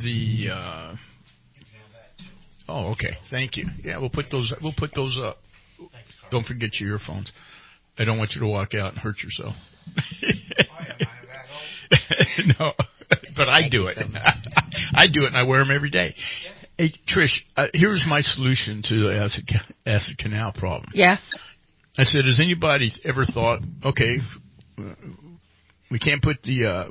Oh, okay. Thank you. Yeah, we'll put those up. Thanks, Carl. Don't forget your earphones. I don't want you to walk out and hurt yourself. No, but I do it. I do it, and I wear them every day. Hey, Trish, here's my solution to the acid canal problem. Yeah. I said, has anybody ever thought, okay, we can't put the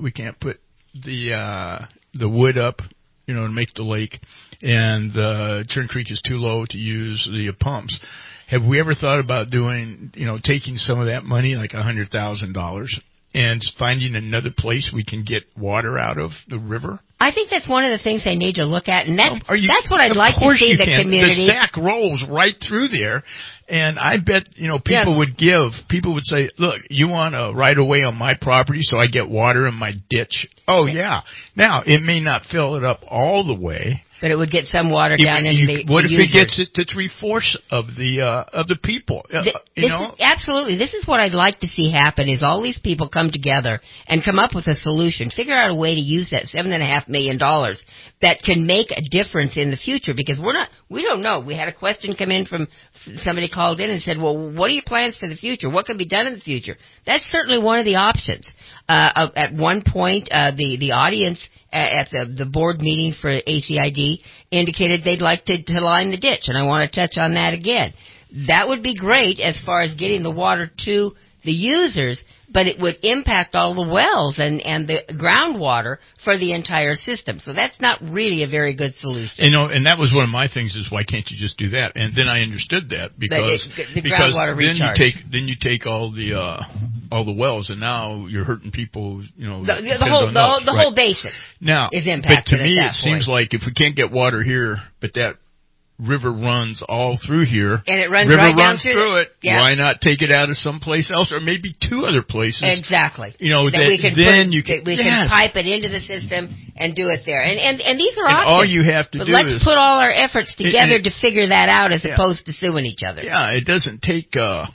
wood up, to make the lake, and the Churn Creek is too low to use the pumps. Have we ever thought about doing, taking some of that money, like $100,000, and finding another place we can get water out of the river? I think that's one of the things they need to look at, and that's what I'd like to see the community. The Sac rolls right through there, and I bet people would say, "Look, you want a right of way on my property, so I get water in my ditch." Oh yeah. Now it may not fill it up all the way, but it would get some water down into the What if users. it gets it to 3/4 of the people? Absolutely. This is what I'd like to see happen: is all these people come together and come up with a solution, figure out a way to use that $7.5 million that can make a difference in the future. Because we don't know. We had a question come in from somebody called in and said, "Well, what are your plans for the future? What can be done in the future?" That's certainly one of the options. At one point, the audience at the board meeting for ACID indicated they'd like to line the ditch, and I want to touch on that again. That would be great as far as getting the water to the users, but it would impact all the wells and the groundwater for the entire system. So that's not really a very good solution. And that was one of my things is why can't you just do that? And then I understood that because groundwater recharge. Then you take all the wells, and now you're hurting people. The whole basin now is impacted. But to me, it seems like if we can't get water here, but that river runs all through here, and it runs river right down runs through it. Yeah. Why not take it out of someplace else, or maybe 2 other places? Exactly. We can pipe it into the system and do it there. And these are options. All you have to do let's put all our efforts together to figure that out, as opposed to suing each other. Yeah, it doesn't take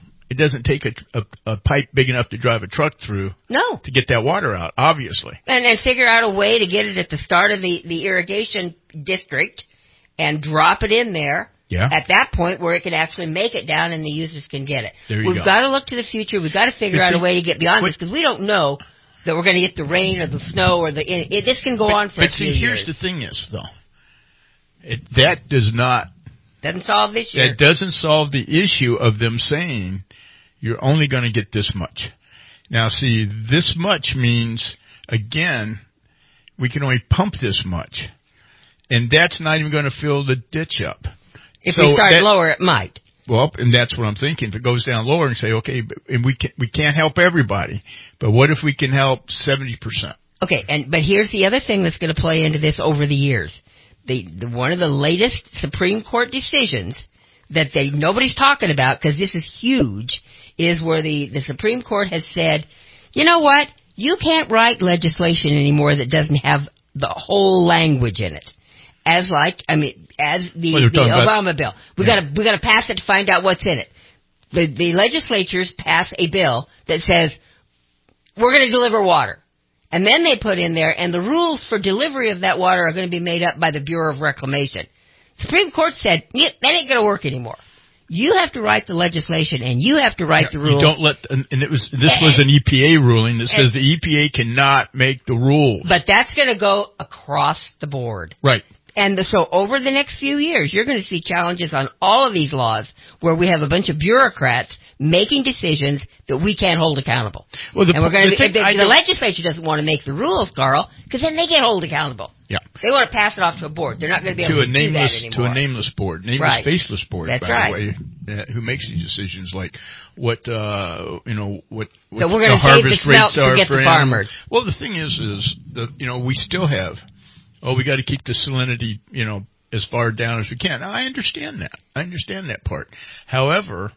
a pipe big enough to drive a truck through. No. To get that water out, obviously. And figure out a way to get it at the start of the irrigation district and drop it in there at that point where it can actually make it down and the users can get it. We've got to look to the future. We've got to figure out a way to get beyond this, because we don't know that we're going to get the rain or the snow or this can go on for a few years. Here's the thing is, though, that doesn't solve the issue. That doesn't solve the issue of them saying you're only going to get this much. Now, see, this much means, again, we can only pump this much. And that's not even going to fill the ditch up. If we start lower, it might. Well, and that's what I'm thinking. If it goes down lower and say, okay, and we can't help everybody, but what if we can help 70%? Okay, but here's the other thing that's going to play into this over the years. One of the latest Supreme Court decisions that nobody's talking about, because this is huge, is where the Supreme Court has said, you know what? You can't write legislation anymore that doesn't have the whole language in it. As the Obama bill. We gotta pass it to find out what's in it. The legislatures pass a bill that says, we're gonna deliver water. And then they put in there, and the rules for delivery of that water are gonna be made up by the Bureau of Reclamation. Supreme Court said, that ain't gonna work anymore. You have to write the legislation, and you have to write the rules. You don't this was an EPA ruling that says the EPA cannot make the rules. But that's gonna go across the board. Right. And so over the next few years, you're going to see challenges on all of these laws where we have a bunch of bureaucrats making decisions that we can't hold accountable. Well, the legislature doesn't want to make the rules, Carl, because then they get held accountable. Yeah. They want to pass it off to a board. They're not going to be able to do that anymore. To a nameless board, faceless board, That's by the way, who makes these decisions, like what so we're going the to save the harvest smelt, rates are forget for the farmers. Well, the thing is we still have. We got to keep the salinity, as far down as we can. Now, I understand that. I understand that part. However,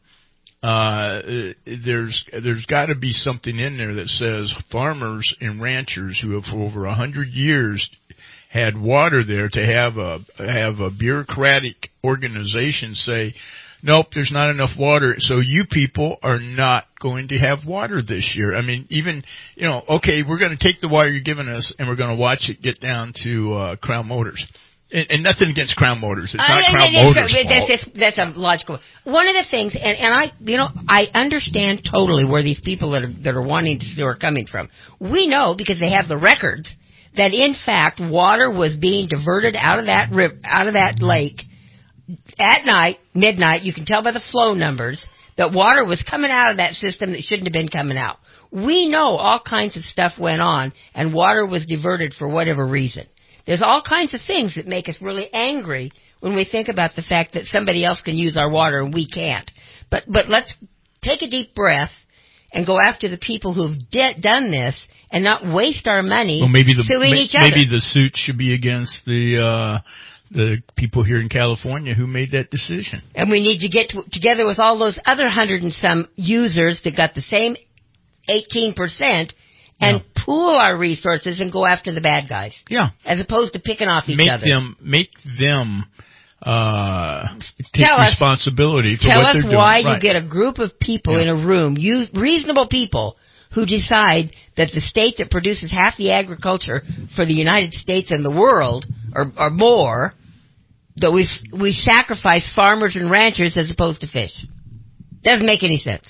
there's got to be something in there that says farmers and ranchers who have for over 100 years had water there to have a bureaucratic organization say, nope, there's not enough water, so you people are not going to have water this year. I mean, even, okay, we're going to take the water you're giving us and we're going to watch it get down to Crown Motors. And nothing against Crown Motors. It's not Crown Motors' fault. That's a logical. One of the things, and I understand totally where these people that are wanting to sue are coming from. We know, because they have the records, that in fact water was being diverted out of that lake at night, midnight. You can tell by the flow numbers that water was coming out of that system that shouldn't have been coming out. We know all kinds of stuff went on, and water was diverted for whatever reason. There's all kinds of things that make us really angry when we think about the fact that somebody else can use our water and we can't. But let's take a deep breath and go after the people who've done this and not waste our money suing each other. Maybe the suit should be against the people here in California who made that decision. And we need to get together with all those other 100 and some users that got the same 18% and pool our resources and go after the bad guys. Yeah. As opposed to picking off each other. Make them take responsibility for what they're doing. Tell us why you get a group of people in a room, reasonable people, who decide that the state that produces half the agriculture for the United States and the world, or more, that we sacrifice farmers and ranchers as opposed to fish. Doesn't make any sense.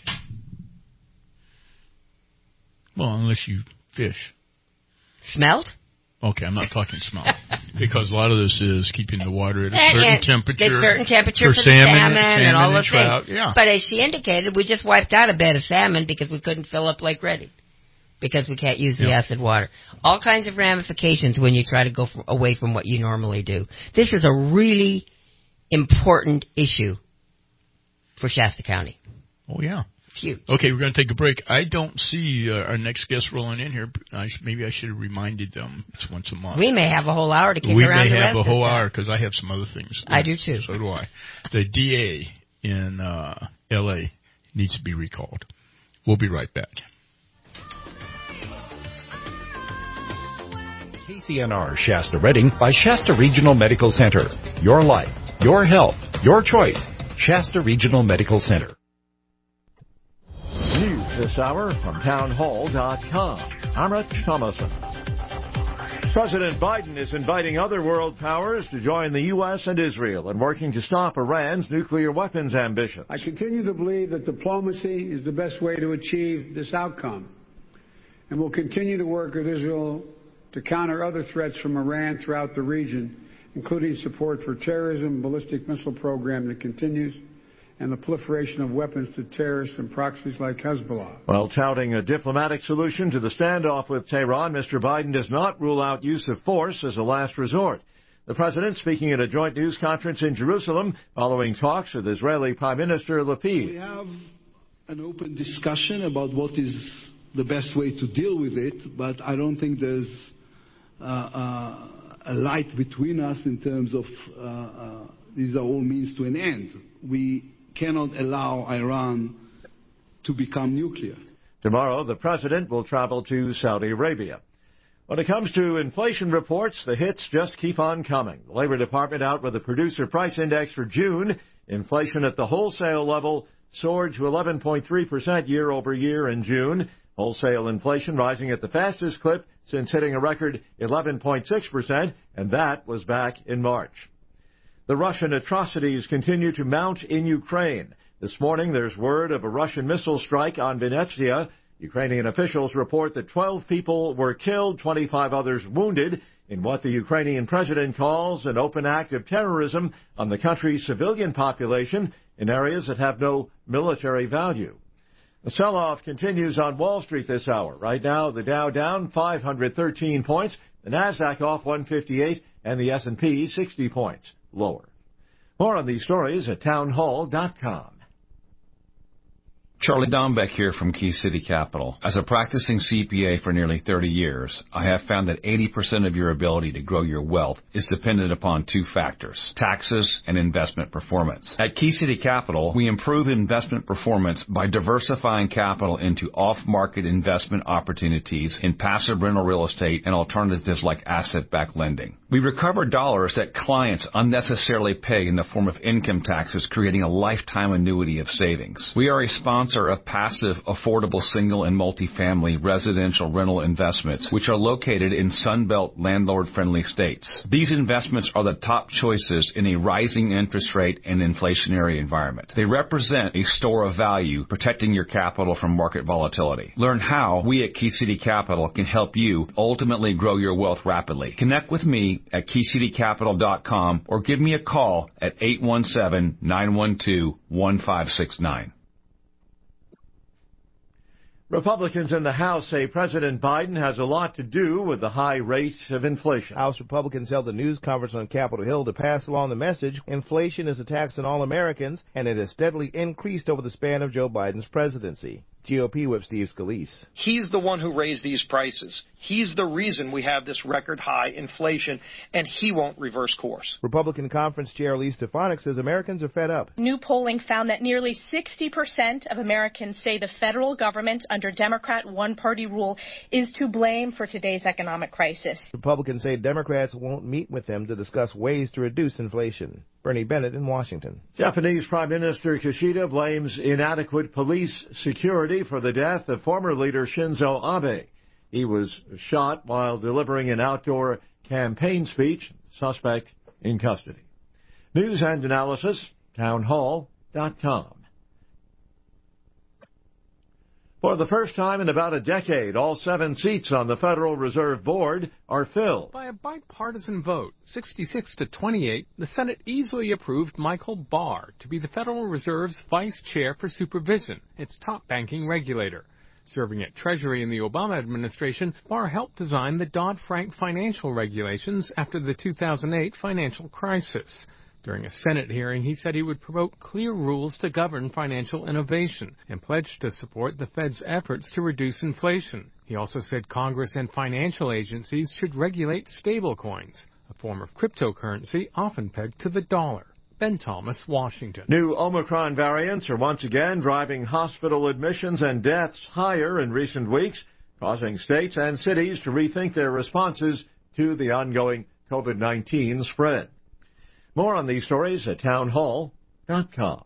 Well, unless you fish. Smelt? Okay, I'm not talking smelt. Because a lot of this is keeping the water at a certain temperature. A certain temperature for the salmon and all those things. Yeah. But as she indicated, we just wiped out a bed of salmon because we couldn't fill up Lake Redding. Because we can't use the acid water. All kinds of ramifications when you try to go away from what you normally do. This is a really important issue for Shasta County. Oh, yeah. Huge. Okay, we're going to take a break. I don't see our next guest rolling in here. Maybe I should have reminded them it's once a month. We may have a whole hour to kick around the rest of We may have a whole stuff. hour because I have some other things. I do too. So do I. The DA in L.A. needs to be recalled. We'll be right back. KCNR Shasta Redding by Shasta Regional Medical Center. Your life, your health, your choice. Shasta Regional Medical Center. News this hour from townhall.com. I'm Rich Thomason. President Biden is inviting other world powers to join the U.S. and Israel in working to stop Iran's nuclear weapons ambitions. I continue to believe that diplomacy is the best way to achieve this outcome, and will continue to work with Israel to counter other threats from Iran throughout the region, including support for terrorism, ballistic missile program that continues, and the proliferation of weapons to terrorists and proxies like Hezbollah. While touting a diplomatic solution to the standoff with Tehran, Mr. Biden does not rule out use of force as a last resort. The president speaking at a joint news conference in Jerusalem following talks with Israeli Prime Minister Lapid. We have an open discussion about what is the best way to deal with it, but I don't think there's a light between us in terms of these are all means to an end. We cannot allow Iran to become nuclear. Tomorrow, the president will travel to Saudi Arabia. When it comes to inflation reports, the hits just keep on coming. The Labor Department out with the Producer Price Index for June. Inflation at the wholesale level soared to 11.3% year over year in June. Wholesale inflation rising at the fastest clip since hitting a record 11.6%, and that was back in March. The Russian atrocities continue to mount in Ukraine. This morning, there's word of a Russian missile strike on Vinnytsia. Ukrainian officials report that 12 people were killed, 25 others wounded, in what the Ukrainian president calls an open act of terrorism on the country's civilian population in areas that have no military value. The sell-off continues on Wall Street this hour. Right now, the Dow down 513 points, the Nasdaq off 158, and the S&P 60 points lower. More on these stories at townhall.com. Charlie Dombeck here from Key City Capital. As a practicing CPA for nearly 30 years, I have found that 80% of your ability to grow your wealth is dependent upon two factors: taxes and investment performance. At Key City Capital, we improve investment performance by diversifying capital into off-market investment opportunities in passive rental real estate and alternatives like asset-backed lending. We recover dollars that clients unnecessarily pay in the form of income taxes, creating a lifetime annuity of savings. We are a sponsor of passive, affordable single and multifamily residential rental investments, which are located in Sunbelt landlord-friendly states. These investments are the top choices in a rising interest rate and inflationary environment. They represent a store of value, protecting your capital from market volatility. Learn how we at Key City Capital can help you ultimately grow your wealth rapidly. Connect with me at KeyCityCapital.com or give me a call at 817-912-1569. Republicans in the House say President Biden has a lot to do with the high rate of inflation. House Republicans held a news conference on Capitol Hill to pass along the message: inflation is a tax on all Americans, and it has steadily increased over the span of Joe Biden's presidency. GOP Whip Steve Scalise. He's the one who raised these prices. He's the reason we have this record high inflation, and he won't reverse course. Republican Conference Chair Lee Stefanik says Americans are fed up. New polling found that nearly 60% of Americans say the federal government under Democrat one-party rule is to blame for today's economic crisis. Republicans say Democrats won't meet with them to discuss ways to reduce inflation. Bernie Bennett in Washington. Japanese Prime Minister Kishida blames inadequate police security for the death of former leader Shinzo Abe. He was shot while delivering an outdoor campaign speech. Suspect in custody. News and analysis, townhall.com. For the first time in about a decade, all 7 seats on the Federal Reserve Board are filled. By a bipartisan vote, 66 to 28, the Senate easily approved Michael Barr to be the Federal Reserve's vice chair for supervision, its top banking regulator. Serving at Treasury in the Obama administration, Barr helped design the Dodd-Frank financial regulations after the 2008 financial crisis. During a Senate hearing, he said he would promote clear rules to govern financial innovation and pledged to support the Fed's efforts to reduce inflation. He also said Congress and financial agencies should regulate stablecoins, a form of cryptocurrency often pegged to the dollar. Ben Thomas, Washington. New Omicron variants are once again driving hospital admissions and deaths higher in recent weeks, causing states and cities to rethink their responses to the ongoing COVID-19 spread. More on these stories at townhall.com.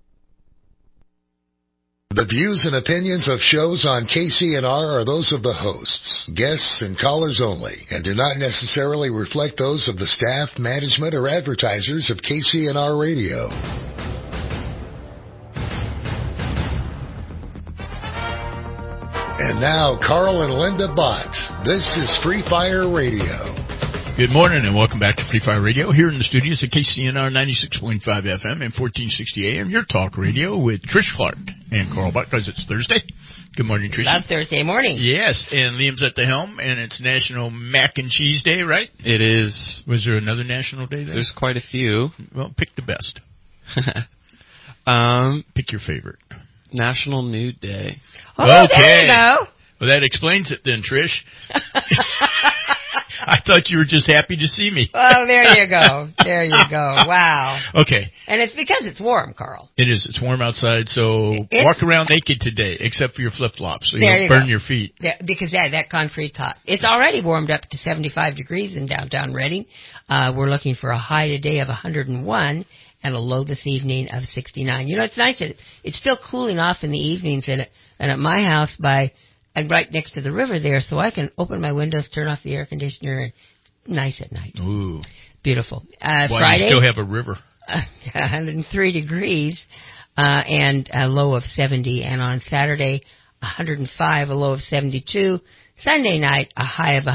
The views and opinions of shows on KCNR are those of the hosts, guests, and callers only, and do not necessarily reflect those of the staff, management, or advertisers of KCNR Radio. And now, Carl and Linda Bott. This is Free Fire Radio. Good morning and welcome back to Free Fire Radio here in the studios at KCNR 96.5 FM and 1460 AM, your talk radio with Trish Clark and Carl Buck, because it's Thursday. Good morning, Trish. Love Thursday morning. Yes, and Liam's at the helm, and it's National Mac and Cheese Day, right? It is. Was there another national day there? There's quite a few. Well, pick the best. Pick your favorite. National Nude Day. Oh, okay. There you go. Well, that explains it then, Trish. I thought you were just happy to see me. Well, there you go. There you go. Wow. Okay. And it's because it's warm, Carl. It is. It's warm outside, so walk around naked today, except for your flip-flops, so you don't burn your feet. Because that concrete's hot. It's already warmed up to 75 degrees in downtown Reading. We're looking for a high today of 101 and a low this evening of 69. You know, it's nice that it's still cooling off in the evenings, and at my house I'm right next to the river there, so I can open my windows, turn off the air conditioner. Nice at night. Ooh. Beautiful. Why Friday, you still have a river? 103 degrees, and a low of 70. And on Saturday, 105, a low of 72. Sunday night, a high of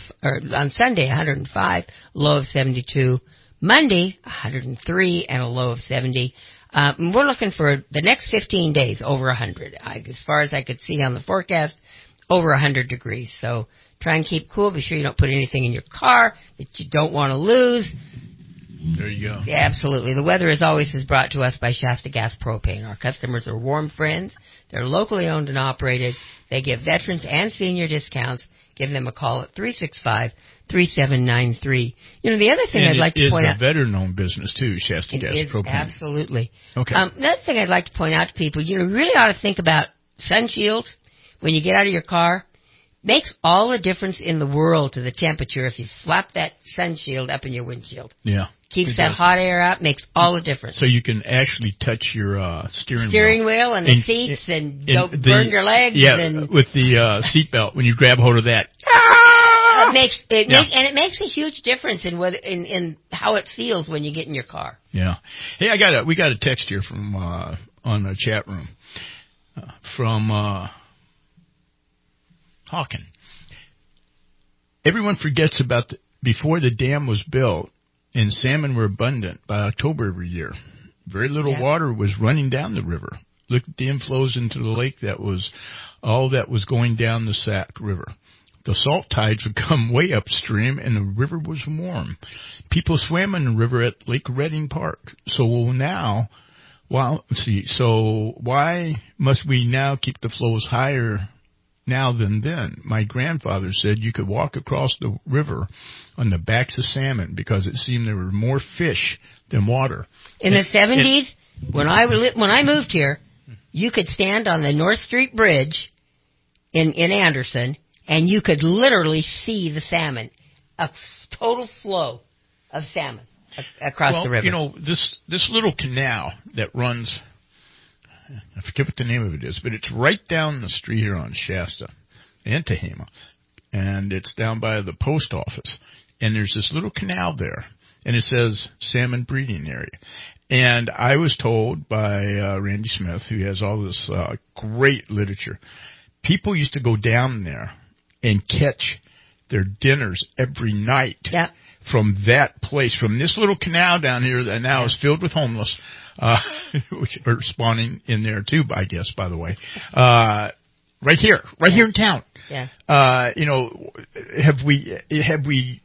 105, low of 72. Monday, 103, and a low of 70. We're looking for the next 15 days over 100. As far as I could see on the forecast, over 100 degrees. So try and keep cool. Be sure you don't put anything in your car that you don't want to lose. There you go. Yeah, absolutely. The weather, as always, is brought to us by Shasta Gas Propane. Our customers are warm friends. They're locally owned and operated. They give veterans and senior discounts. Give them a call at 365-3793. You know, the other thing I'd like to point out... It is a veteran-owned business, too, Shasta Gas Propane. Absolutely. Okay. The other thing I'd like to point out to people, you really ought to think about sun shields when you get out of your car. Makes all the difference in the world to the temperature if you flap that sun shield up in your windshield. Yeah. Keeps that hot air out, makes all the difference. So you can actually touch your steering wheel and the seats and don't burn your legs. Yeah, and with the seat belt, when you grab hold of that. It makes a huge difference in how it feels when you get in your car. Yeah. Hey, we got a text here from on the chat room from Hawken. Everyone forgets about before the dam was built and salmon were abundant by October every year. Very little water was running down the river. Look at the inflows into the lake. That was all that was going down the Sac River. The salt tides would come way upstream, and the river was warm. People swam in the river at Lake Reading Park. So now Well, let's see. So why must we now keep the flows higher now than then? My grandfather said you could walk across the river on the backs of salmon because it seemed there were more fish than water. In the 70s, when I moved here, you could stand on the North Street Bridge in Anderson, and you could literally see the salmon, a total flow of salmon across the river. You know, this little canal that runs, I forget what the name of it is, but it's right down the street here on Shasta and Tehama, and it's down by the post office, and there's this little canal there, and it says salmon breeding area. And I was told by Randy Smith, who has all this great literature, people used to go down there and catch their dinners every night from that place, from this little canal down here that now is filled with homeless, which are spawning in there too, I guess, by the way. Right here in town. Yeah. You know, have we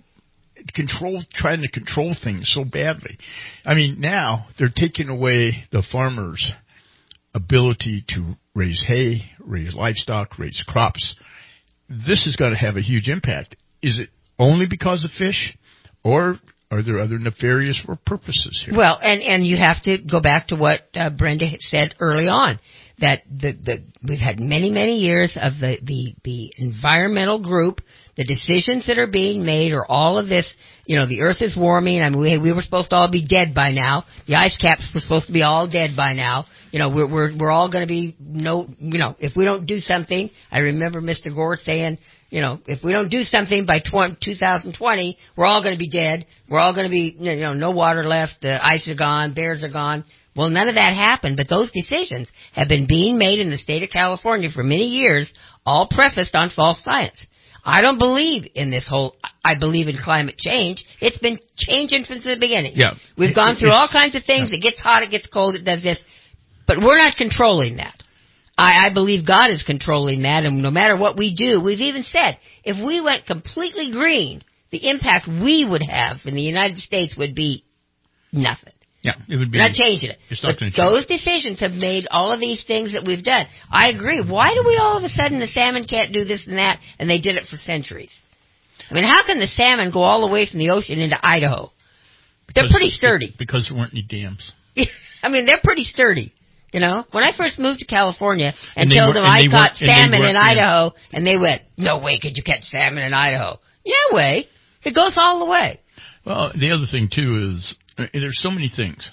trying to control things so badly? I mean, now they're taking away the farmers' ability to raise hay, raise livestock, raise crops. This is going to have a huge impact. Is it only because of fish, or are there other nefarious purposes here? Well, and you have to go back to what Brenda said early on, that we've had many years of the environmental group. The decisions that are being made are all of this. You know, the earth is warming. I mean, we were supposed to all be dead by now. The ice caps were supposed to be all dead by now. You know, we're all going to be if we don't do something. I remember Mr. Gore saying, you know, if we don't do something by 2020, we're all going to be dead. We're all going to be, no water left. The ice is gone. Bears are gone. Well, none of that happened, but those decisions have been being made in the state of California for many years, all prefaced on false science. I don't believe in this whole, I believe in climate change. It's been changing since the beginning. Yeah. We've gone through all kinds of things. It gets hot, it gets cold, it does this. But we're not controlling that. I believe God is controlling that, and no matter what we do, we've even said, if we went completely green, the impact we would have in the United States would be nothing. Yeah, it would be. Not changing it. It's not going to change. Those decisions have made all of these things that we've done. I agree. Why do we all of a sudden the salmon can't do this and that, and they did it for centuries? I mean, how can the salmon go all the way from the ocean into Idaho? They're pretty sturdy. Because there weren't any dams. I mean, they're pretty sturdy. You know, when I first moved to California and told them I caught salmon in Idaho, and they went, "No way could you catch salmon in Idaho." Yeah, way. It goes all the way. Well, the other thing too is there's so many things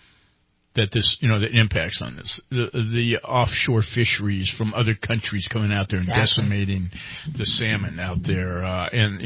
that this, that impacts on this. The offshore fisheries from other countries coming out there and decimating the salmon out there, and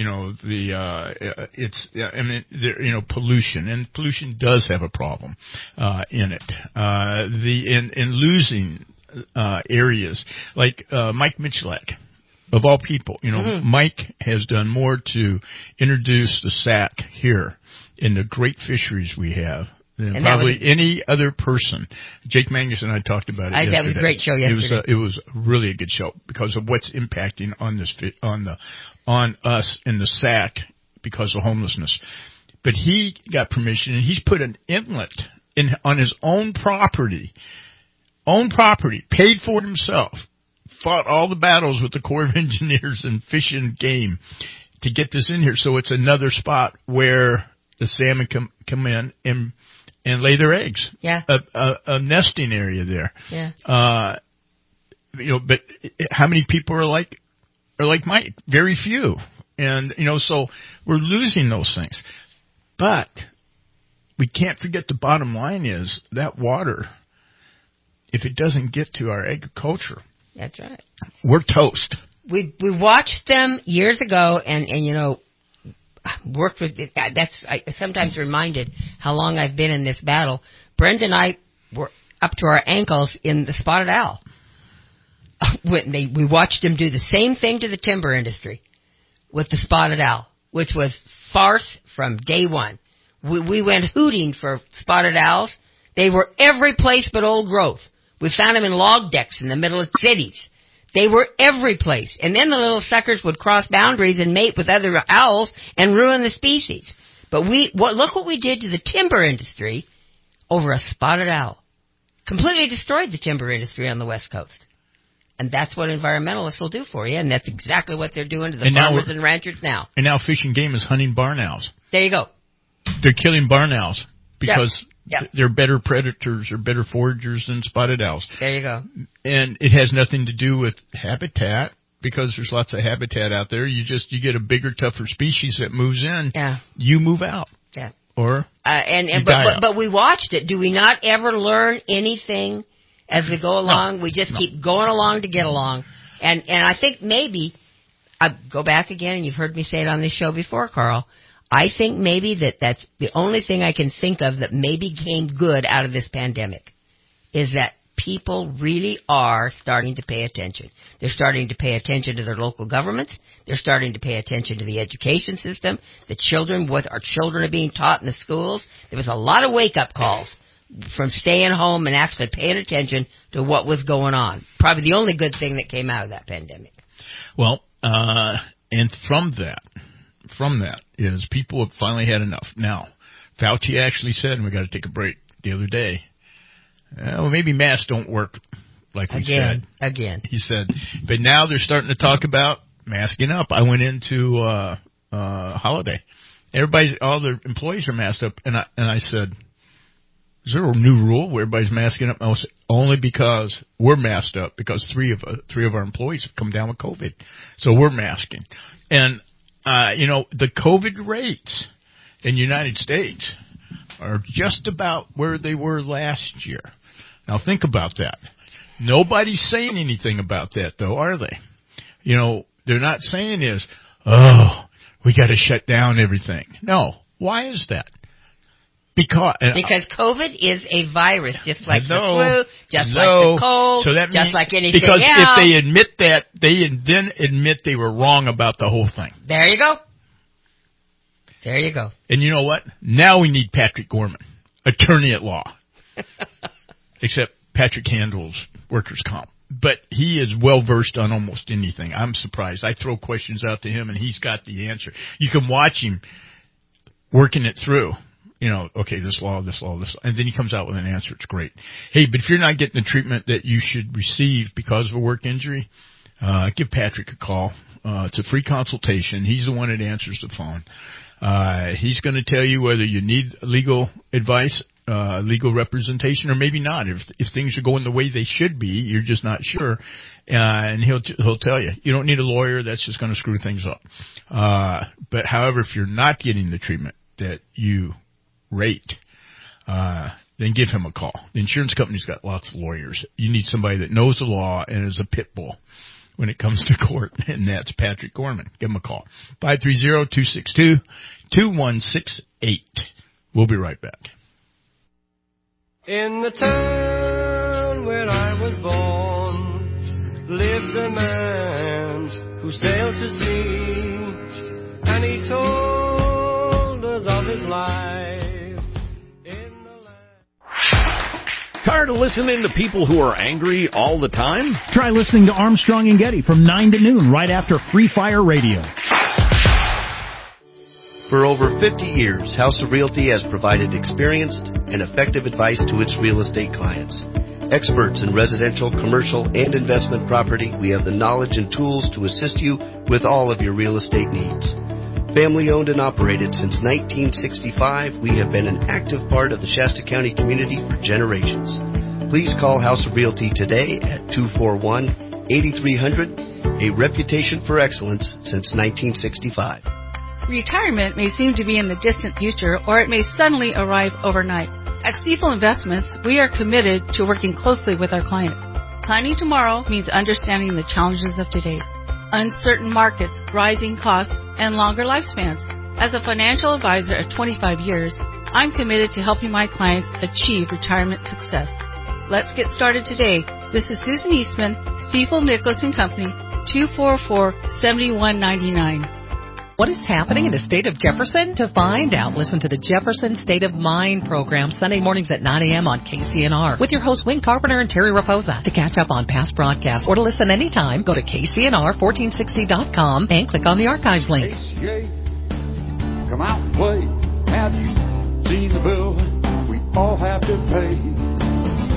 pollution, and pollution does have a problem in it. In losing areas like Mike Michalak, of all people, Mike has done more to introduce the SAC here in the great fisheries we have than probably any other person. Jake Mangus and I talked about it yesterday. That was a great show yesterday. It was really a good show because of what's impacting on this on us in the SAC because of homelessness. But he got permission, and he's put an inlet on his own property, paid for it himself, fought all the battles with the Corps of Engineers and Fish and Game to get this in here. So it's another spot where the salmon come in and lay their eggs. Yeah. A nesting area there. Yeah. But how many people are like Mike? Very few. And, so we're losing those things. But we can't forget the bottom line is that water, if it doesn't get to our agriculture. That's right. We're toast. We watched them years ago and worked with it. I sometimes reminded how long I've been in this battle. Brenda and I were up to our ankles in the spotted owl. We watched them do the same thing to the timber industry with the spotted owl, which was farce from day one. We went hooting for spotted owls. They were every place but old growth. We found them in log decks in the middle of cities. They were every place. And then the little suckers would cross boundaries and mate with other owls and ruin the species. But look what we did to the timber industry over a spotted owl. completely destroyed the timber industry on the West Coast. And that's what environmentalists will do for you, and that's exactly what they're doing to the farmers and ranchers now. And now Fish and Game is hunting barn owls. There you go. They're killing barn owls because they're better predators or better foragers than spotted owls. There you go. And it has nothing to do with habitat, because there's lots of habitat out there. You get a bigger, tougher species that moves in. Yeah. You move out. Yeah. Or but we watched it. Do we not ever learn anything as we go along? We just keep going along to get along. And I think maybe, I go back again, and you've heard me say it on this show before, Carl, I think maybe that's the only thing I can think of that maybe came good out of this pandemic, is that people really are starting to pay attention. They're starting to pay attention to their local governments. They're starting to pay attention to the education system, what our children are being taught in the schools. There was a lot of wake-up calls from staying home and actually paying attention to what was going on. Probably the only good thing that came out of that pandemic. Well, and from that is people have finally had enough. Now, Fauci actually said, and we got to take a break the other day, well, maybe masks don't work like we said. Again. He said, but now they're starting to talk about masking up. I went into Holiday. All the employees are masked up, and I said, is there a new rule where everybody's masking up? I said, only because we're masked up, because three of our employees have come down with COVID, so we're masking. And the COVID rates in the United States are just about where they were last year. Now think about that. Nobody's saying anything about that, though, are they? They're not saying is, we got to shut down everything. No. Why is that? Because COVID is a virus, just like the flu, just like the cold, so just like anything else. Because if they admit that, they then admit they were wrong about the whole thing. There you go. There you go. And you know what? Now we need Patrick Gorman, attorney at law. Except Patrick handles workers' comp. But he is well-versed on almost anything. I'm surprised. I throw questions out to him, and he's got the answer. You can watch him working it through. Okay, this law, and then he comes out with an answer. It's great. Hey, but if you're not getting the treatment that you should receive because of a work injury, give Patrick a call. It's a free consultation. He's the one that answers the phone. He's going to tell you whether you need legal advice, legal representation, or maybe not. If things are going the way they should be, you're just not sure, and he'll tell you. You don't need a lawyer. That's just going to screw things up. But however, if you're not getting the treatment that you rate, then give him a call. The insurance company's got lots of lawyers. You need somebody that knows the law and is a pit bull when it comes to court, and that's Patrick Gorman. Give him a call. 530-262-2168. We'll be right back. In the town where I was born lived a man who sailed to sea, and he told us of his life. Tired of listening to people who are angry all the time? Try listening to Armstrong and Getty from 9 to noon right after Free Fire Radio. For over 50 years, House of Realty has provided experienced and effective advice to its real estate clients. Experts in residential, commercial, and investment property, we have the knowledge and tools to assist you with all of your real estate needs. Family owned and operated since 1965, we have been an active part of the Shasta County community for generations. Please call House of Realty today at 241-8300, a reputation for excellence since 1965. Retirement may seem to be in the distant future, or it may suddenly arrive overnight. At Stifel Investments, we are committed to working closely with our clients. Planning tomorrow means understanding the challenges of today. Uncertain markets, rising costs, and longer lifespans. As a financial advisor of 25 years, I'm committed to helping my clients achieve retirement success. Let's get started today. This is Susan Eastman, Stifel Nicholas & Company, 244-7199. What is happening in the state of Jefferson? To find out, listen to the Jefferson State of Mind program Sunday mornings at 9 a.m. on KCNR with your hosts Wayne Carpenter and Terry Raposa. To catch up on past broadcasts or to listen anytime, go to KCNR1460.com and click on the archives link. ACA, come out and play. Have you seen the bill we all have to pay?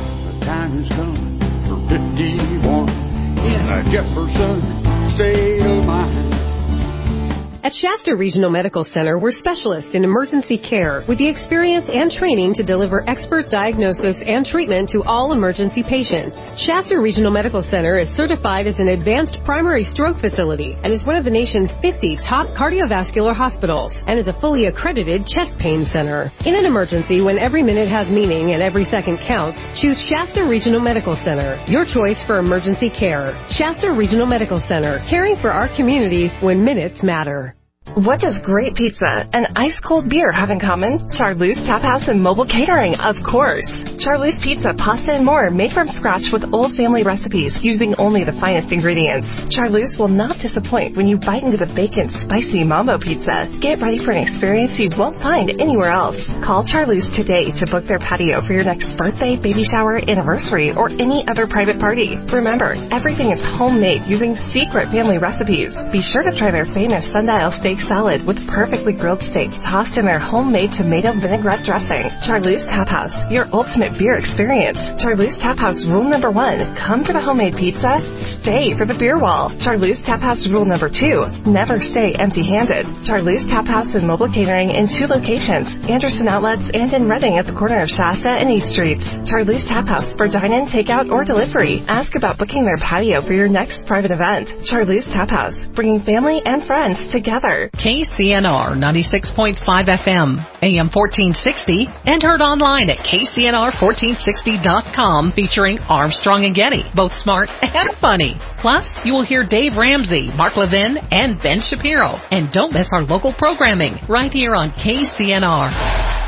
time has come for 51 in a Jefferson state of mind. At Shasta Regional Medical Center, we're specialists in emergency care with the experience and training to deliver expert diagnosis and treatment to all emergency patients. Shasta Regional Medical Center is certified as an advanced primary stroke facility and is one of the nation's 50 top cardiovascular hospitals and is a fully accredited chest pain center. In an emergency, when every minute has meaning and every second counts, choose Shasta Regional Medical Center, your choice for emergency care. Shasta Regional Medical Center, caring for our community when minutes matter. What does great pizza and ice-cold beer have in common? Charleuse Tap House and Mobile Catering, of course. Charleuse Pizza, pasta, and more made from scratch with old family recipes using only the finest ingredients. Charleuse will not disappoint when you bite into the bacon, spicy mambo pizza. Get ready for an experience you won't find anywhere else. Call Charleuse today to book their patio for your next birthday, baby shower, anniversary, or any other private party. Remember, everything is homemade using secret family recipes. Be sure to try their famous sundial steak salad with perfectly grilled steaks tossed in their homemade tomato vinaigrette dressing. Charleuse Tap House, your ultimate beer experience. Charleuse Tap House rule number 1, come for the homemade pizza, stay for the beer wall. Charleuse Tap House rule number 2, never stay empty-handed. Charleuse Tap House and Mobile Catering in 2 locations, Anderson Outlets and in Reading at the corner of Shasta and East Streets. Charleuse Tap House for dine-in, takeout, or delivery. Ask about booking their patio for your next private event. Charleuse Tap House, bringing family and friends together. KCNR 96.5 FM, AM 1460, and heard online at KCNR1460.com, featuring Armstrong and Getty, both smart and funny. Plus, you will hear Dave Ramsey, Mark Levin, and Ben Shapiro. And don't miss our local programming right here on KCNR.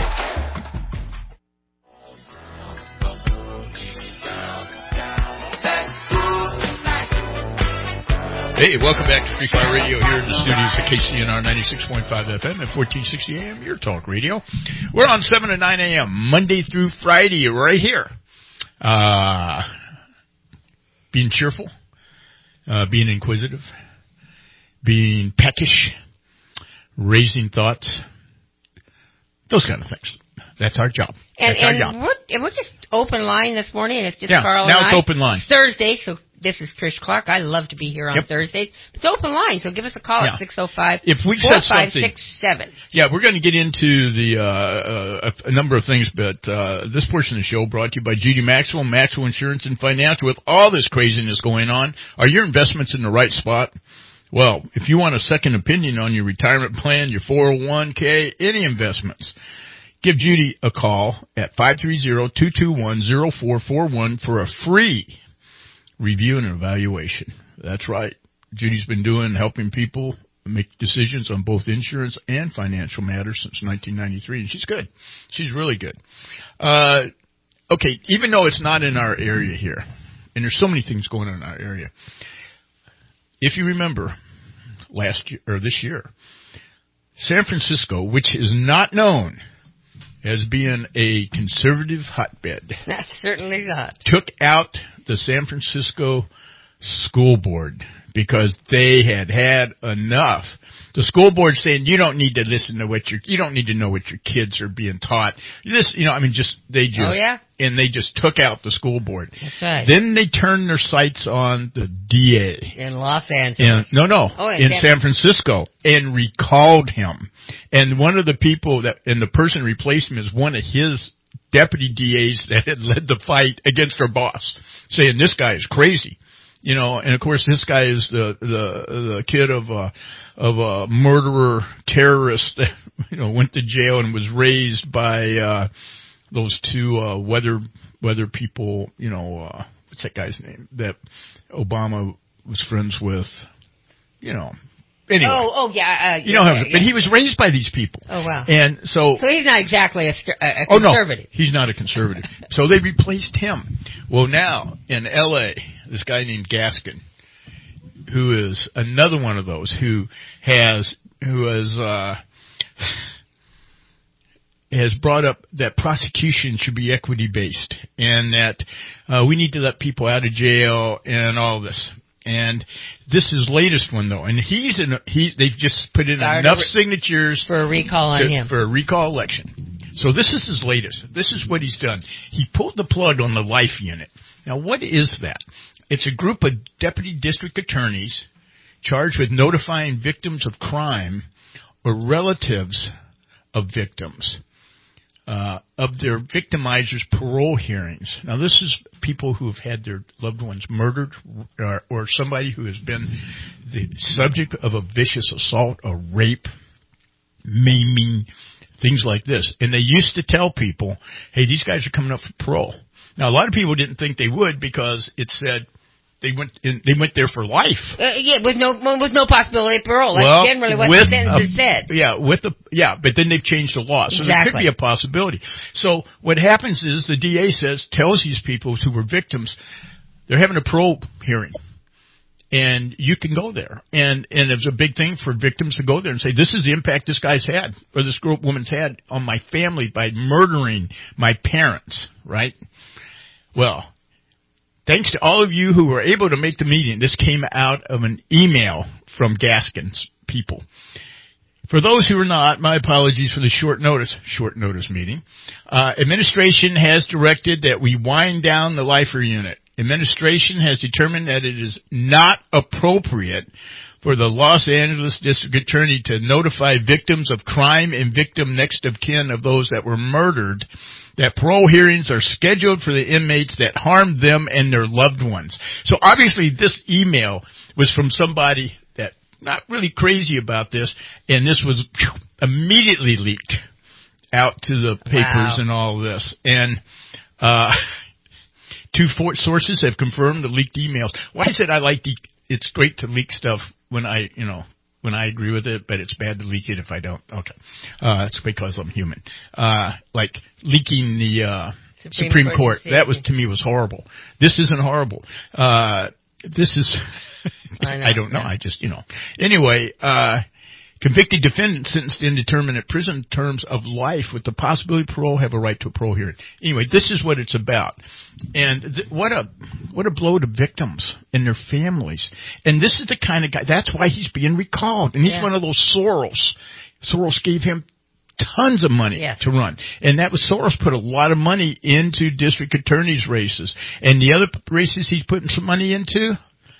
Hey, welcome back to Free Fire Radio here in the studios at KCNR 96.5 FM at 1460 AM, your talk radio. We're on 7 to 9 AM, Monday through Friday, right here. Being cheerful, being inquisitive, being peckish, raising thoughts, those kind of things. That's our job. That's our job. We're just open line this morning. It's just now Carl and I. It's open line. It's Thursday, so this is Trish Clark. I love to be here on Thursdays. It's open line, so give us a call at 605-456-7. Yeah, we're going to get into a number of things, but this portion of the show brought to you by Judy Maxwell, Maxwell Insurance and Financial. With all this craziness going on, are your investments in the right spot? Well, if you want a second opinion on your retirement plan, your 401k, any investments, give Judy a call at 530-221-0441 for a free review and evaluation. That's right. Judy's been helping people make decisions on both insurance and financial matters since 1993, and she's good. She's really good. Okay, even though it's not in our area here, and there's so many things going on in our area, if you remember last year or this year, San Francisco, which is not known as being a conservative hotbed, that's certainly not, took out the San Francisco school board because they had enough. The school board saying you don't need to listen to you don't need to know what your kids are being taught. And they just took out the school board. That's right. Then they turned their sights on the DA in Los Angeles. In San Francisco, and recalled him. And one of the people and the person replaced him is one of his deputy DAs that had led the fight against our boss, saying this guy is crazy. And of course this guy is the kid of a murderer terrorist that, went to jail and was raised by, those two, weather people, what's that guy's name that Obama was friends with, Anyway. But he was raised by these people. Oh, wow. And so he's not exactly a conservative. No, he's not a conservative. So they replaced him. Well, now in L.A., this guy named Gaskin, who is another one of those who has brought up that prosecution should be equity-based and that we need to let people out of jail and all this. And this is latest one though, and they've just put in enough signatures for a recall on him for a recall election. So this is his latest. This is what he's done. He pulled the plug on the life unit. Now, what is that? It's a group of deputy district attorneys charged with notifying victims of crime or relatives of victims of their victimizers' parole hearings. Now, this is people who have had their loved ones murdered or somebody who has been the subject of a vicious assault, a rape, maiming, things like this. And they used to tell people, hey, these guys are coming up for parole. Now, a lot of people didn't think they would because it said they went there for life. With no possibility of parole. That's generally what the sentences said. But then they've changed the law. So there could be a possibility. So what happens is the DA tells these people who were victims, they're having a parole hearing. And you can go there. And it's a big thing for victims to go there and say, this is the impact this guy's had, or this woman's had on my family by murdering my parents, right? Well, thanks to all of you who were able to make the meeting. This came out of an email from Gaskin's people. For those who are not, my apologies for the short notice meeting. Administration has directed that we wind down the lifer unit. Administration has determined that it is not appropriate for the Los Angeles District Attorney to notify victims of crime and victim next of kin of those that were murdered, that parole hearings are scheduled for the inmates that harmed them and their loved ones. So obviously this email was from somebody that not really crazy about this, and this was immediately leaked out to the papers and all of this. And two sources have confirmed the leaked emails. Why is it it's great to leak stuff when I agree with it, but it's bad to leak it if I don't? Okay. It's because I'm human. Like leaking the Supreme Court. That to me was horrible. This isn't horrible. This is I don't know. I just, Anyway, convicted defendants sentenced in indeterminate prison terms of life with the possibility of parole have a right to a parole hearing. Anyway, this is what it's about. And what a blow to victims and their families. And this is the kind of guy, that's why he's being recalled. And he's one of those Soros. Soros gave him tons of money to run. And that was Soros put a lot of money into district attorneys' races. And the other races he's putting some money into?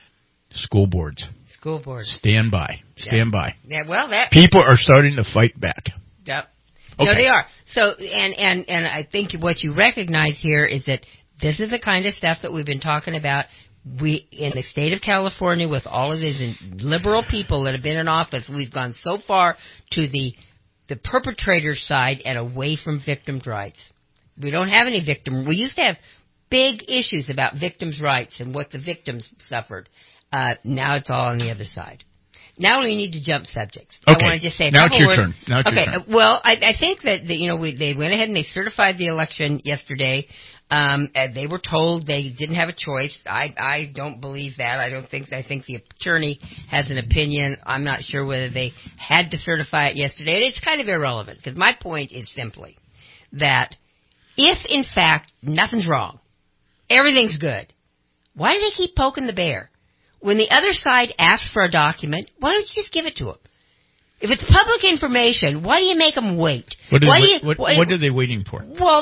School boards. School boards. Stand by. Yeah, well, people are starting to fight back. Yep. Okay. No, they are. So, and I think what you recognize here is that this is the kind of stuff that we've been talking about. We, in the state of California, with all of these liberal people that have been in office, we've gone so far to the perpetrator's side and away from victims' rights. We don't have any victim. We used to have big issues about victims' rights and what the victims suffered. Now it's all on the other side. Now we need to jump subjects. Okay. I want to just say a now couple it's your words. turn. Now it's your turn. Well, I think that they went ahead and they certified the election yesterday. They were told they didn't have a choice. I don't believe that. I think the attorney has an opinion. I'm not sure whether they had to certify it yesterday. And it's kind of irrelevant because my point is simply that if in fact nothing's wrong, everything's good, why do they keep poking the bear? When the other side asks for a document, why don't you just give it to them? If it's public information, why do you make them wait? What are they waiting for? Well,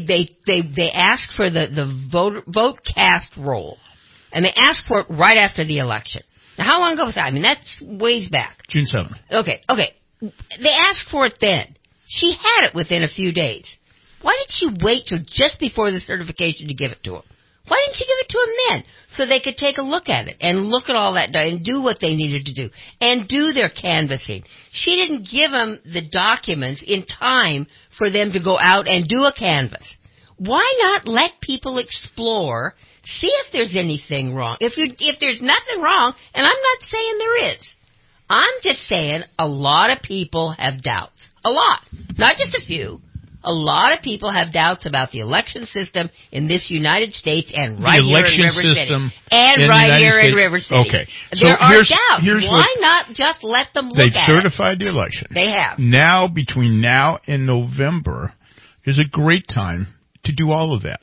they ask for the vote cast roll, and they ask for it right after the election. Now, how long ago was that? I mean, that's ways back. June 7th. Okay. They asked for it then. She had it within a few days. Why did she wait till just before the certification to give it to him? Why didn't she give it to him then? So they could take a look at it and look at all that and do what they needed to do and do their canvassing. She didn't give them the documents in time for them to go out and do a canvass. Why not let people explore, see if there's anything wrong? If there's nothing wrong, and I'm not saying there is, I'm just saying a lot of people have doubts. A lot. Not just a few. A lot of people have doubts about the election system in this United States and right here in River City. And right here in River City. Okay. So there are doubts. Why not just let them look at it? They've certified the election. They have. Now, between now and November, is a great time to do all of that.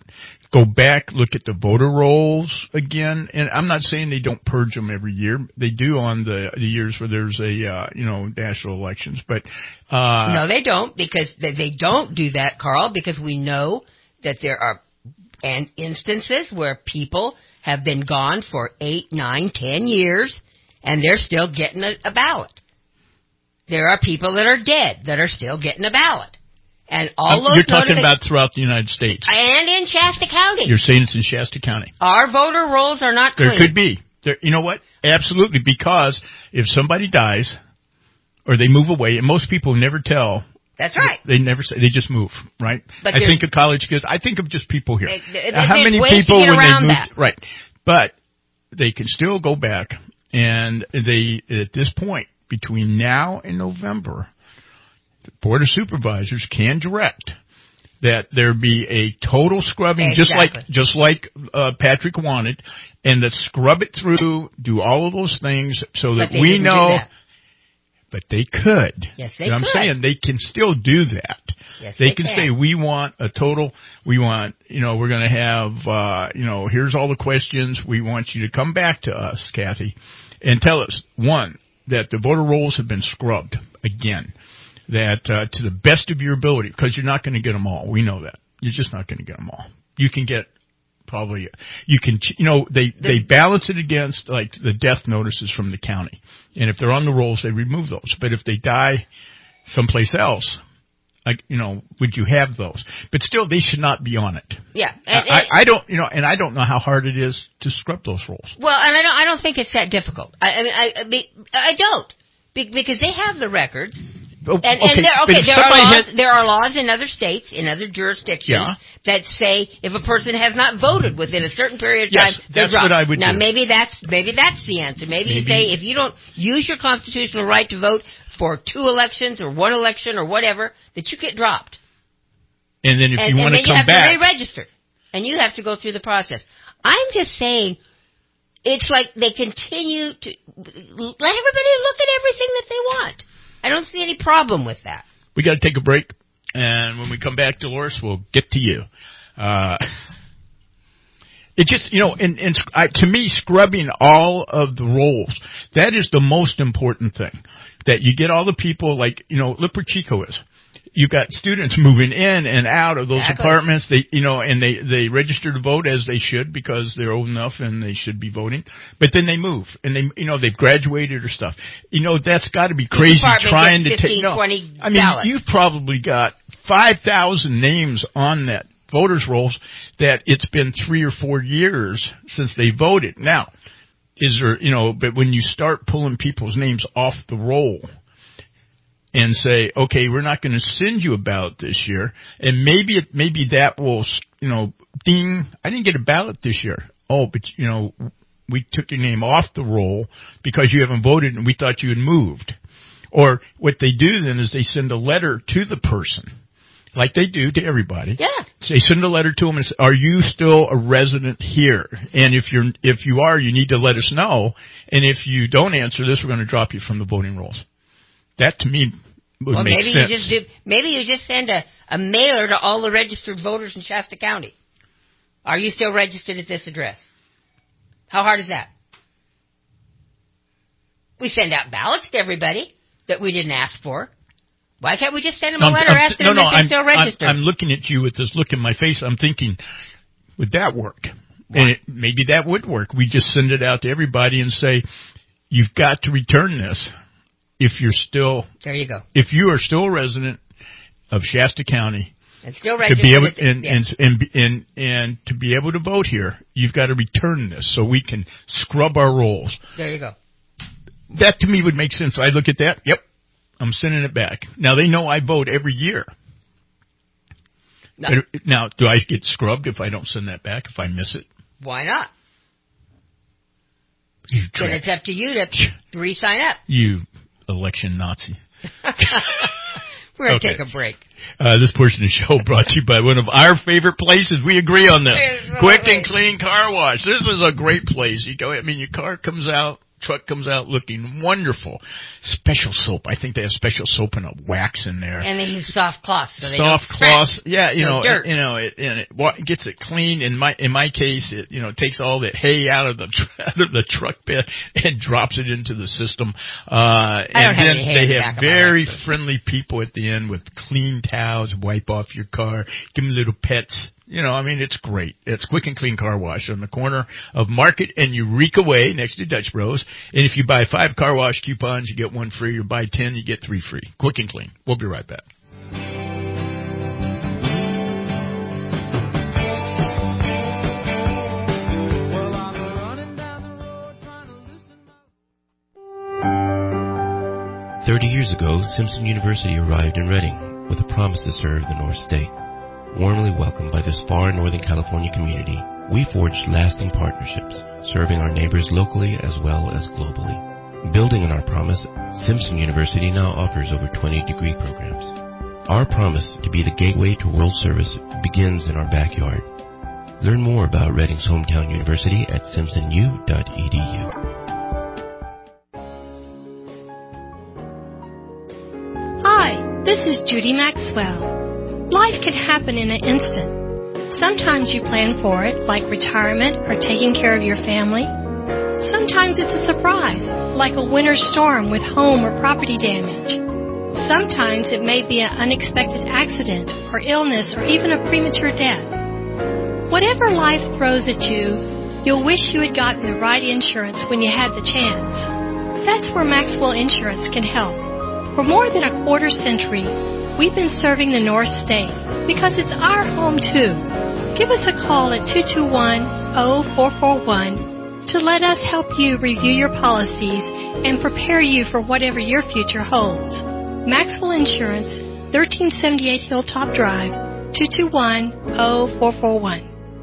go back, look at the voter rolls again. And I'm not saying they don't purge them every year. They do on the years where there's a, national elections. But no, they don't, because they don't do that, Carl, because we know that there are instances where people have been gone for 8, 9, 10 years, and they're still getting a ballot. There are people that are dead that are still getting a ballot. And all those you're talking about throughout the United States. And in Shasta County. You're saying it's in Shasta County. Our voter rolls are not clean. There could be. You know what? Absolutely, because if somebody dies or they move away, and most people never tell. That's right. They never say. They just move, right? But I think of college kids. I think of just people here. How many people when they move? Right. But they can still go back, and they, at this point, between now and November, the Board of Supervisors can direct that there be a total scrubbing, exactly. just like Patrick wanted, and that scrub it through, do all of those things so that we know. But they could. Yes, they could. I'm saying they can still do that. Yes, they can say, we want a total, we're going to have, here's all the questions. We want you to come back to us, Kathy, and tell us, one, that the voter rolls have been scrubbed again, that to the best of your ability, because you're not going to get them all. We know that. You're just not going to get them all. You can get they balance it against like the death notices from the county. And if they're on the rolls, they remove those. But if they die someplace else, would you have those? But still, they should not be on it. Yeah. I don't know how hard it is to scrub those rolls. Well, and I don't think it's that difficult. I don't. Because they have the records. There are laws in other states, in other jurisdictions, that say if a person has not voted within a certain period of time, that's what I would do. Now, maybe that's the answer. Maybe you say if you don't use your constitutional right to vote for 2 elections or 1 election or whatever, that you get dropped. And then if you want to come back, you have to re-register, and you have to go through the process. I'm just saying, it's like they continue to let everybody look at everything that they want. I don't see any problem with that. We got to take a break, and when we come back, Dolores, we'll get to you. It just, to me, scrubbing all of the rolls, that is the most important thing. That you get all the people, like, look where Chico is. You've got students moving in and out of those apartments. They register to vote as they should because they're old enough and they should be voting. But then they move and they've graduated or stuff. That's got to be crazy trying to take. 20 ballots. You've probably got 5,000 names on that voters rolls that it's been 3 or 4 years since they voted. Now, is there, but when you start pulling people's names off the roll, and say, okay, we're not going to send you a ballot this year, and maybe that will, ding, I didn't get a ballot this year. Oh, but we took your name off the roll because you haven't voted, and we thought you had moved. Or what they do then is they send a letter to the person, like they do to everybody. Yeah. So they send a letter to them and say, are you still a resident here? And if you are, you need to let us know. And if you don't answer this, we're going to drop you from the voting rolls. That to me would make sense. Maybe you just send a mailer to all the registered voters in Shasta County. Are you still registered at this address? How hard is that? We send out ballots to everybody that we didn't ask for. Why can't we just send them a letter asking them if they're still registered? I'm looking at you with this look in my face. I'm thinking, would that work? And maybe that would work. We just send it out to everybody and say, you've got to return this. If you're still, there you go. If you are still a resident of Shasta County, and still registered, and to be able to vote here, you've got to return this so we can scrub our rolls. There you go. That to me would make sense. I look at that. Yep, I'm sending it back. Now they know I vote every year. No. Now, do I get scrubbed if I don't send that back? If I miss it? Why not? Then it's up to you to re-sign up. You election Nazi. We're going to take a break. This portion of the show brought to you by one of our favorite places. We agree on this. Quick and Clean Car Wash. This is a great place. You go, your car comes out truck comes out looking wonderful. Special soap. I think they have special soap and a wax in there. And they use soft cloths. So soft cloths. Yeah, dirt. It gets it clean. In my case, it takes all that hay out of the truck bed and drops it into the system. And then they have very friendly people at the end with clean towels, wipe off your car, give them little pets. It's great. It's Quick and Clean Car Wash on the corner of Market and Eureka Way next to Dutch Bros. And if you buy 5 car wash coupons, you get 1 free. Or buy 10, you get 3 free. Quick and Clean. We'll be right back. Years ago, Simpson University arrived in Reading with a promise to serve the North State. Warmly welcomed by this far Northern California community, we forged lasting partnerships, serving our neighbors locally as well as globally. Building on our promise, Simpson University now offers over 20 degree programs. Our promise to be the gateway to world service begins in our backyard. Learn more about Reading's hometown university at simpsonu.edu. This is Judy Maxwell. Life can happen in an instant. Sometimes you plan for it, like retirement or taking care of your family. Sometimes it's a surprise, like a winter storm with home or property damage. Sometimes it may be an unexpected accident or illness or even a premature death. Whatever life throws at you, you'll wish you had gotten the right insurance when you had the chance. That's where Maxwell Insurance can help. For more than a quarter century, we've been serving the North State because it's our home too. Give us a call at 221-0441 to let us help you review your policies and prepare you for whatever your future holds. Maxwell Insurance, 1378 Hilltop Drive, 221-0441.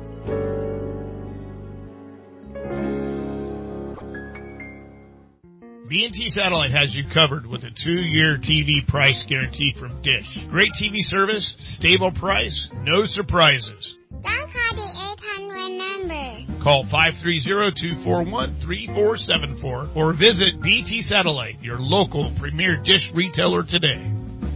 B&T Satellite has you covered with a 2-year TV price guarantee from Dish. Great TV service, stable price, no surprises. Don't call the 800 number. Call 530-241-3474 or visit BT Satellite, your local premier Dish retailer today.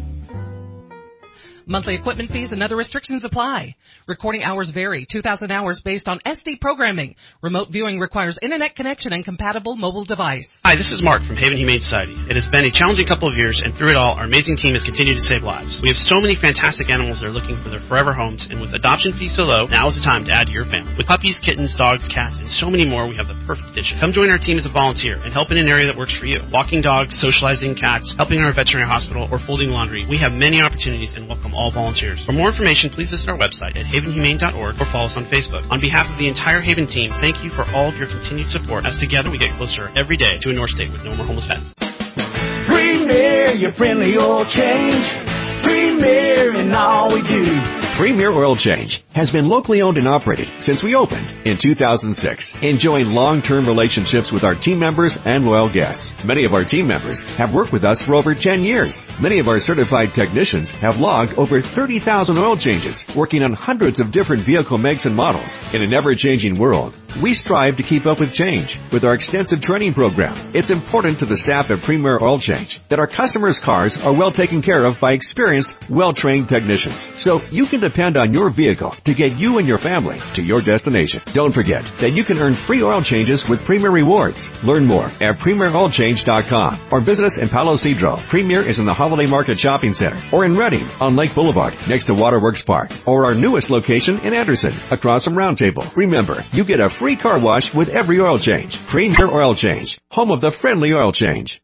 Monthly equipment fees and other restrictions apply. Recording hours vary. 2,000 hours based on SD programming. Remote viewing requires internet connection and compatible mobile device. Hi, this is Mark from Haven Humane Society. It has been a challenging couple of years, and through it all, our amazing team has continued to save lives. We have so many fantastic animals that are looking for their forever homes, and with adoption fees so low, now is the time to add to your family. With puppies, kittens, dogs, cats, and so many more, we have the perfect addition. Come join our team as a volunteer and help in an area that works for you. Walking dogs, socializing cats, helping in our veterinary hospital, or folding laundry. We have many opportunities and welcome all volunteers. For more information, please visit our website at havenhumane.org or follow us on Facebook. On behalf of the entire Haven team, thank you for all of your continued support, as together we get closer every day to a North State with no more homeless pets. Premier, your friendly oil change. Premier in all we do. Premier Oil Change has been locally owned and operated since we opened in 2006, enjoying long-term relationships with our team members and loyal guests. Many of our team members have worked with us for over 10 years. Many of our certified technicians have logged over 30,000 oil changes, working on hundreds of different vehicle makes and models. In an ever-changing world, we strive to keep up with change with our extensive training program. It's important to the staff at Premier Oil Change that our customers' cars are well taken care of by experienced, well-trained technicians. So you can depend on your vehicle to get you and your family to your destination. Don't forget that you can earn free oil changes with Premier Rewards. Learn more at PremierOilChange.com or visit us in Palo Cedro. Premier is in the Holiday Market Shopping Center, or in Reading on Lake Boulevard next to Waterworks Park, or our newest location in Anderson across from Round Table. Remember, you get a free car wash with every oil change. Premier Oil Change, home of the friendly oil change.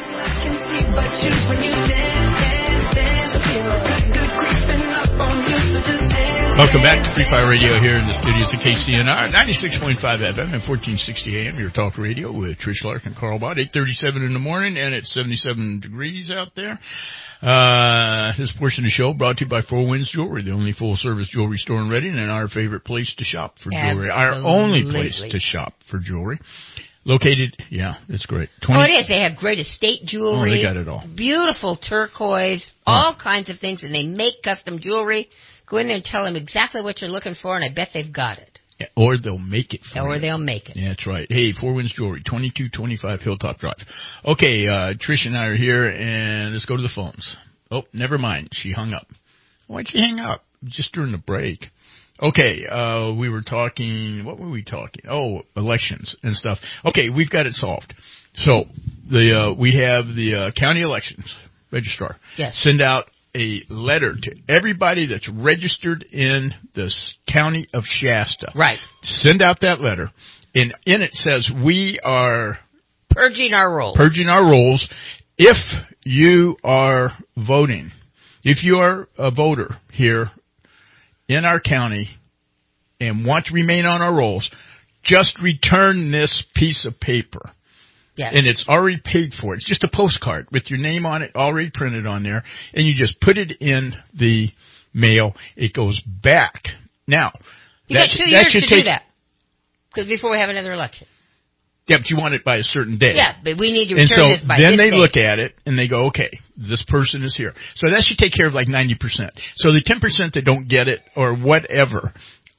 Welcome back to Free Fire Radio here in the studios of KCNR, 96.5 FM and 1460 AM, your talk radio with Trish Lark and Carl Bott, 8:37 in the morning, and it's 77 degrees out there. This portion of the show brought to you by Four Winds Jewelry, the only full-service jewelry store in Reading and our favorite place to shop for jewelry. Absolutely. Our only place to shop for jewelry. Located, it's great. It is. They have great estate jewelry. Oh, they got it all. Beautiful turquoise, all kinds of things, and they make custom jewelry. Go in there and tell them exactly what you're looking for, and I bet they've got it. Yeah, or they'll make it for you. Or they'll make it. Yeah, that's right. Hey, Four Winds Jewelry, 2225 Hilltop Drive. Okay, Trish and I are here, and let's go to the phones. Oh, never mind. She hung up. Why'd she hang up? Just during the break. Okay, we were talking, what were we talking? Oh, elections and stuff. Okay, we've got it solved. So, we have the county elections registrar. Yes. Send out a letter to everybody that's registered in the county of Shasta. Right. Send out that letter, and in it says we are purging our rolls. Purging our rolls. If you are voting, if you are a voter here in our county and want to remain on our rolls, just return this piece of paper. Yes. And it's already paid for. It's just a postcard with your name on it already printed on there, and you just put it in the mail. It goes back. Now, you got 2 years to do that, because before we have another election. Yeah, but you want it by a certain day. Yeah, but we need to return this by then this they day. look at it and they go, okay, this person is here. So that should take care of like 90%. So the 10% that don't get it or whatever,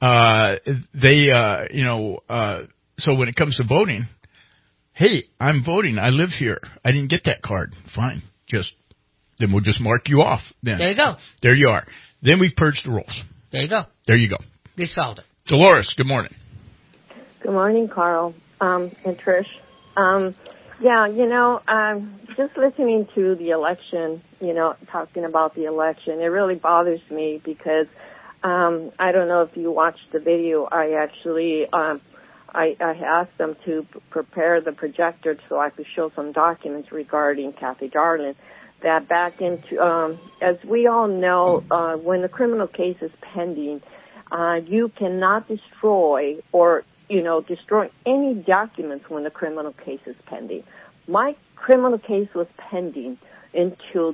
so when it comes to voting, hey, I'm voting. I live here. I didn't get that card. Fine. Then we'll just mark you off then. There you go. There you are. Then we've purged the rolls. There you go. There you go. We solved it. Dolores, good morning. Good morning, Carl, and Trish. Just listening to the election, talking about the election, it really bothers me because I don't know if you watched the video. I actually I asked them to prepare the projector so I could show some documents regarding Kathy Darling. That back into, as we all know, when the criminal case is pending, you cannot destroy or, destroy any documents when the criminal case is pending. My criminal case was pending until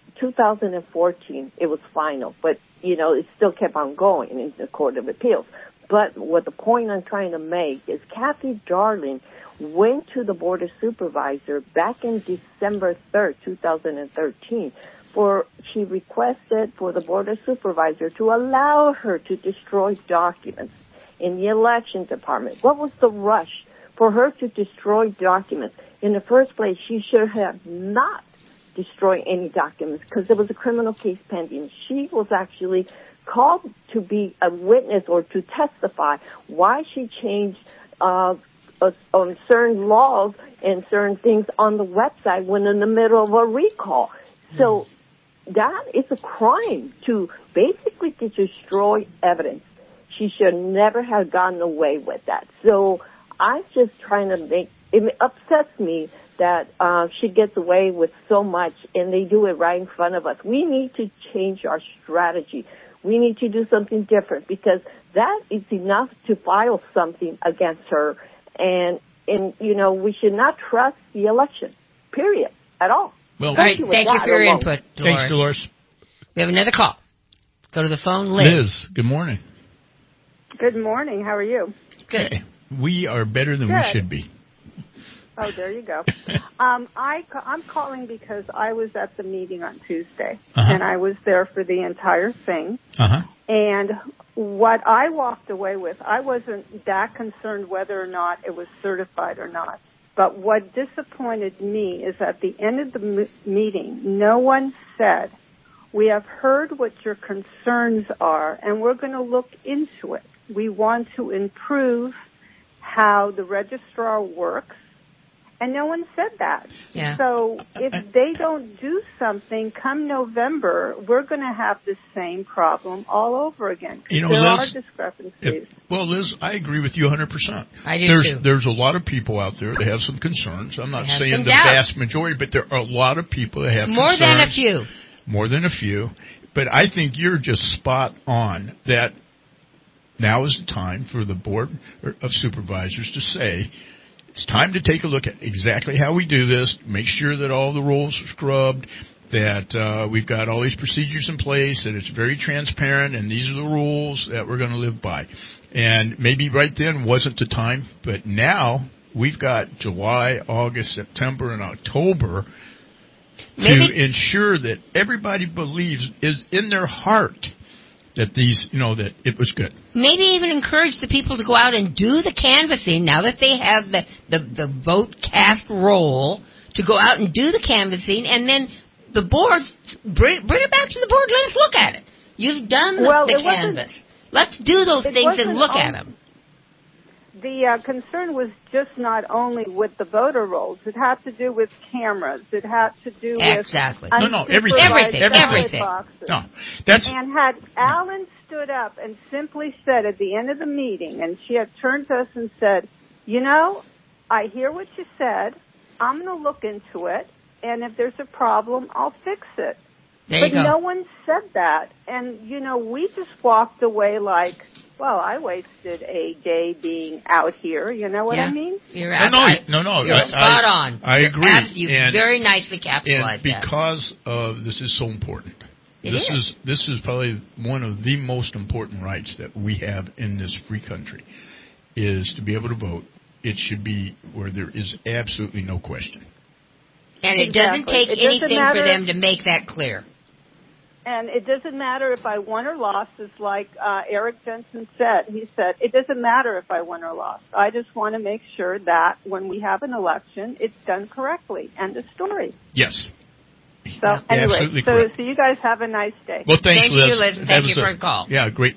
2014. It was final, but, it still kept on going in the Court of Appeals. But what the point I'm trying to make is Kathy Darling went to the Board of Supervisors back in December 3rd, 2013, she requested for the Board of Supervisors to allow her to destroy documents in the election department. What was the rush for her to destroy documents? In the first place, she should have not destroyed any documents because there was a criminal case pending. She was actually called to be a witness or to testify why she changed on certain laws and certain things on the website when in the middle of a recall. So that is a crime to basically to destroy evidence. She should never have gotten away with that. So I'm just trying to it upsets me that she gets away with so much and they do it right in front of us. We need to change our strategy. We need to do something different because that is enough to file something against her. And we should not trust the election, period, at all. Well, thank you for your input, Dolores. Thanks, Dolores. We have another call. Go to the phone, Liz. Liz, good morning. Good morning. How are you? Good. Hey, we are better than we should be. Oh, there you go. I'm calling because I was at the meeting on Tuesday, and I was there for the entire thing. And what I walked away with, I wasn't that concerned whether or not it was certified or not. But what disappointed me is at the end of the meeting, no one said, we have heard what your concerns are, and we're going to look into it. We want to improve how the registrar works. And no one said that. Yeah. So if they don't do something, come November, we're going to have the same problem all over again. There are discrepancies. Liz, I agree with you 100%. I do too. There's a lot of people out there that have some concerns. I'm not saying the vast majority, but there are a lot of people that have more concerns. More than a few. But I think you're just spot on that now is the time for the Board of Supervisors to say, it's time to take a look at exactly how we do this, make sure that all the rules are scrubbed, that we've got all these procedures in place, that it's very transparent, and these are the rules that we're going to live by. And maybe right then wasn't the time, but now we've got July, August, September, and October to ensure that everybody believes is in their heart that that it was good. Maybe even encourage the people to go out and do the canvassing now that they have the vote cast roll, to go out and do the canvassing, and then the board, bring it back to the board. Let us look at it. You've done the canvass. Let's do those things and look at them. The concern was just not only with the voter rolls. It had to do with cameras. It had to do with everything. Boxes. No, that's. And had Alan stood up and simply said at the end of the meeting, and she had turned to us and said, I hear what you said. I'm going to look into it, and if there's a problem, I'll fix it. But no one said that, and we just walked away like, well, I wasted a day being out here. You know what I mean? You're You're spot on. I agree. You very nicely capitalized and because of this is so important. This is probably one of the most important rights that we have in this free country, is to be able to vote. It should be where there is absolutely no question. And it doesn't take anything for them to make that clear. And it doesn't matter if I won or lost, it's like Eric Jensen said. He said, it doesn't matter if I won or lost. I just want to make sure that when we have an election, it's done correctly. End of story. Yes. So anyway, absolutely correct. So you guys have a nice day. Well, thanks, Liz. Thank you for the call. Yeah, great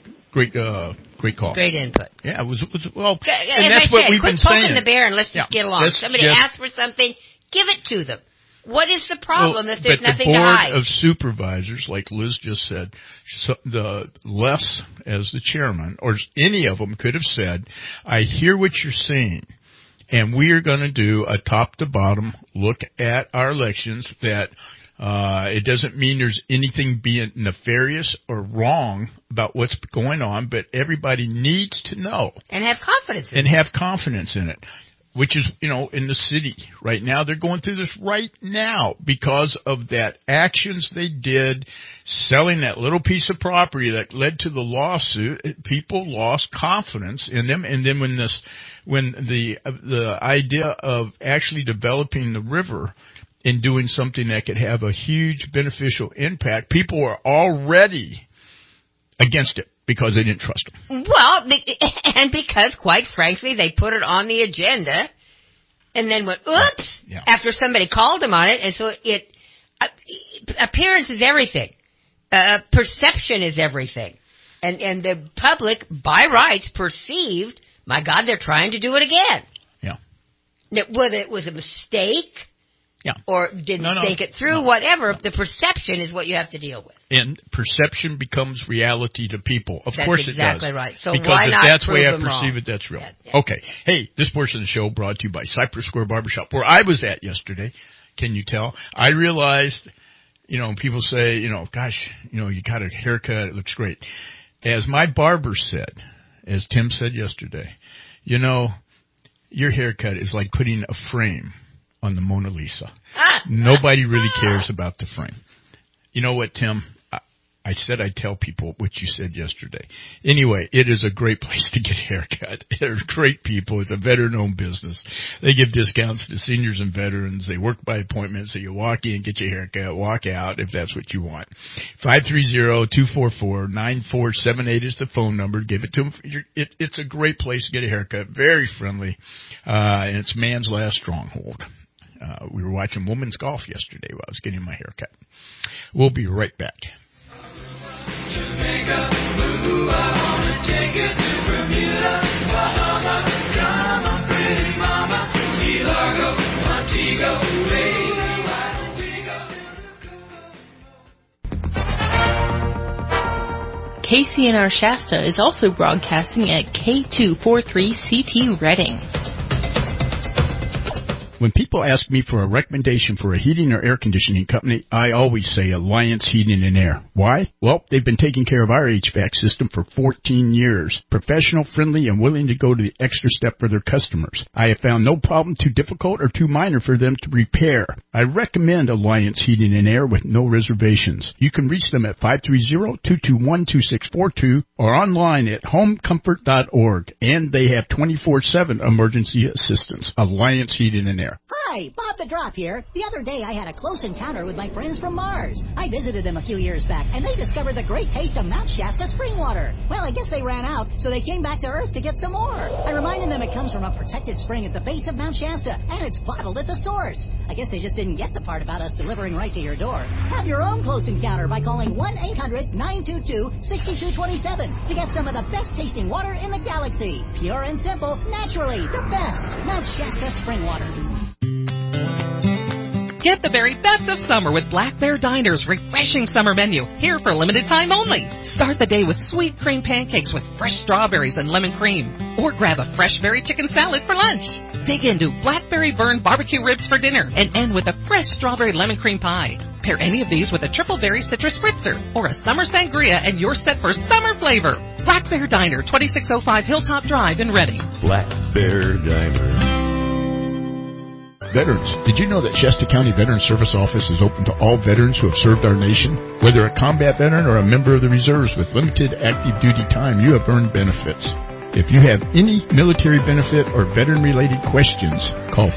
call. Great input. Yeah, it was well, and that's what we've been saying. Quit poking the bear and let's just get along. Somebody asks for something, give it to them. What is the problem if there's nothing to hide? But the Board of Supervisors, like Liz just said, the Les, as the chairman, or any of them could have said, I hear what you're saying, and we are going to do a top-to-bottom look at our elections that it doesn't mean there's anything being nefarious or wrong about what's going on, but everybody needs to know. And have confidence in it. And have confidence in it. Which is, in the city right now. They're going through this right now because of that actions they did, selling that little piece of property that led to the lawsuit. People lost confidence in them. And then when the idea of actually developing the river and doing something that could have a huge beneficial impact, people were already against it. Because they didn't trust them. Well, and because, quite frankly, they put it on the agenda and then went, oops, after somebody called them on it. And so appearance is everything. Perception is everything. And the public, by rights, perceived, my God, they're trying to do it again. Yeah. Whether it was a mistake or didn't think it through, whatever, the perception is what you have to deal with. And perception becomes reality to people. Of course it does. That's exactly right. So because why if not that's the way I prove them perceive wrong? it, that's real. Yeah. Okay. Hey, this portion of the show brought to you by Cypress Square Barbershop, where I was at yesterday. Can you tell? I realized, people say, gosh, you got a haircut. It looks great. As my barber said, as Tim said yesterday, your haircut is like putting a frame on the Mona Lisa. Nobody really cares about the frame. You know what, Tim? I said I'd tell people what you said yesterday. Anyway, it is a great place to get a haircut. They're great people. It's a veteran-owned business. They give discounts to seniors and veterans. They work by appointment, so you walk in, get your haircut, walk out if that's what you want. 530-244-9478 is the phone number. Give it to them. It's a great place to get a haircut. Very friendly, and it's man's last stronghold. We were watching women's golf yesterday while I was getting my haircut. We'll be right back. Jamaica, ooh, I wanna take you to Bermuda, Bahama, come on, pretty mama, Key Largo, Montego Bay, why don't we go? KCNR Shasta is also broadcasting at K243CT Redding. When people ask me for a recommendation for a heating or air conditioning company, I always say Alliance Heating and Air. Why? Well, they've been taking care of our HVAC system for 14 years. Professional, friendly, and willing to go to the extra step for their customers. I have found no problem too difficult or too minor for them to repair. I recommend Alliance Heating and Air with no reservations. You can reach them at 530-221-2642 or online at homecomfort.org. And they have 24/7 emergency assistance. Alliance Heating and Air. Hi, Bob the Drop here. The other day I had a close encounter with my friends from Mars. I visited them a few years back, and they discovered the great taste of Mount Shasta spring water. Well, I guess they ran out, so they came back to Earth to get some more. I reminded them it comes from a protected spring at the base of Mount Shasta, and it's bottled at the source. I guess they just didn't get the part about us delivering right to your door. Have your own close encounter by calling 1-800-922-6227 to get some of the best tasting water in the galaxy. Pure and simple, naturally, the best. Mount Shasta spring water. Get the very best of summer with Black Bear Diner's refreshing summer menu, here for limited time only. Start the day with sweet cream pancakes with fresh strawberries and lemon cream. Or grab a fresh berry chicken salad for lunch. Dig into blackberry burned barbecue ribs for dinner and end with a fresh strawberry lemon cream pie. Pair any of these with a triple berry citrus spritzer or a summer sangria and you're set for summer flavor. Black Bear Diner, 2605 Hilltop Drive in Reading. Black Bear Diner. Veterans, did you know that Shasta County Veteran Service Office is open to all veterans who have served our nation? Whether a combat veteran or a member of the reserves with limited active duty time, you have earned benefits. If you have any military benefit or veteran-related questions, call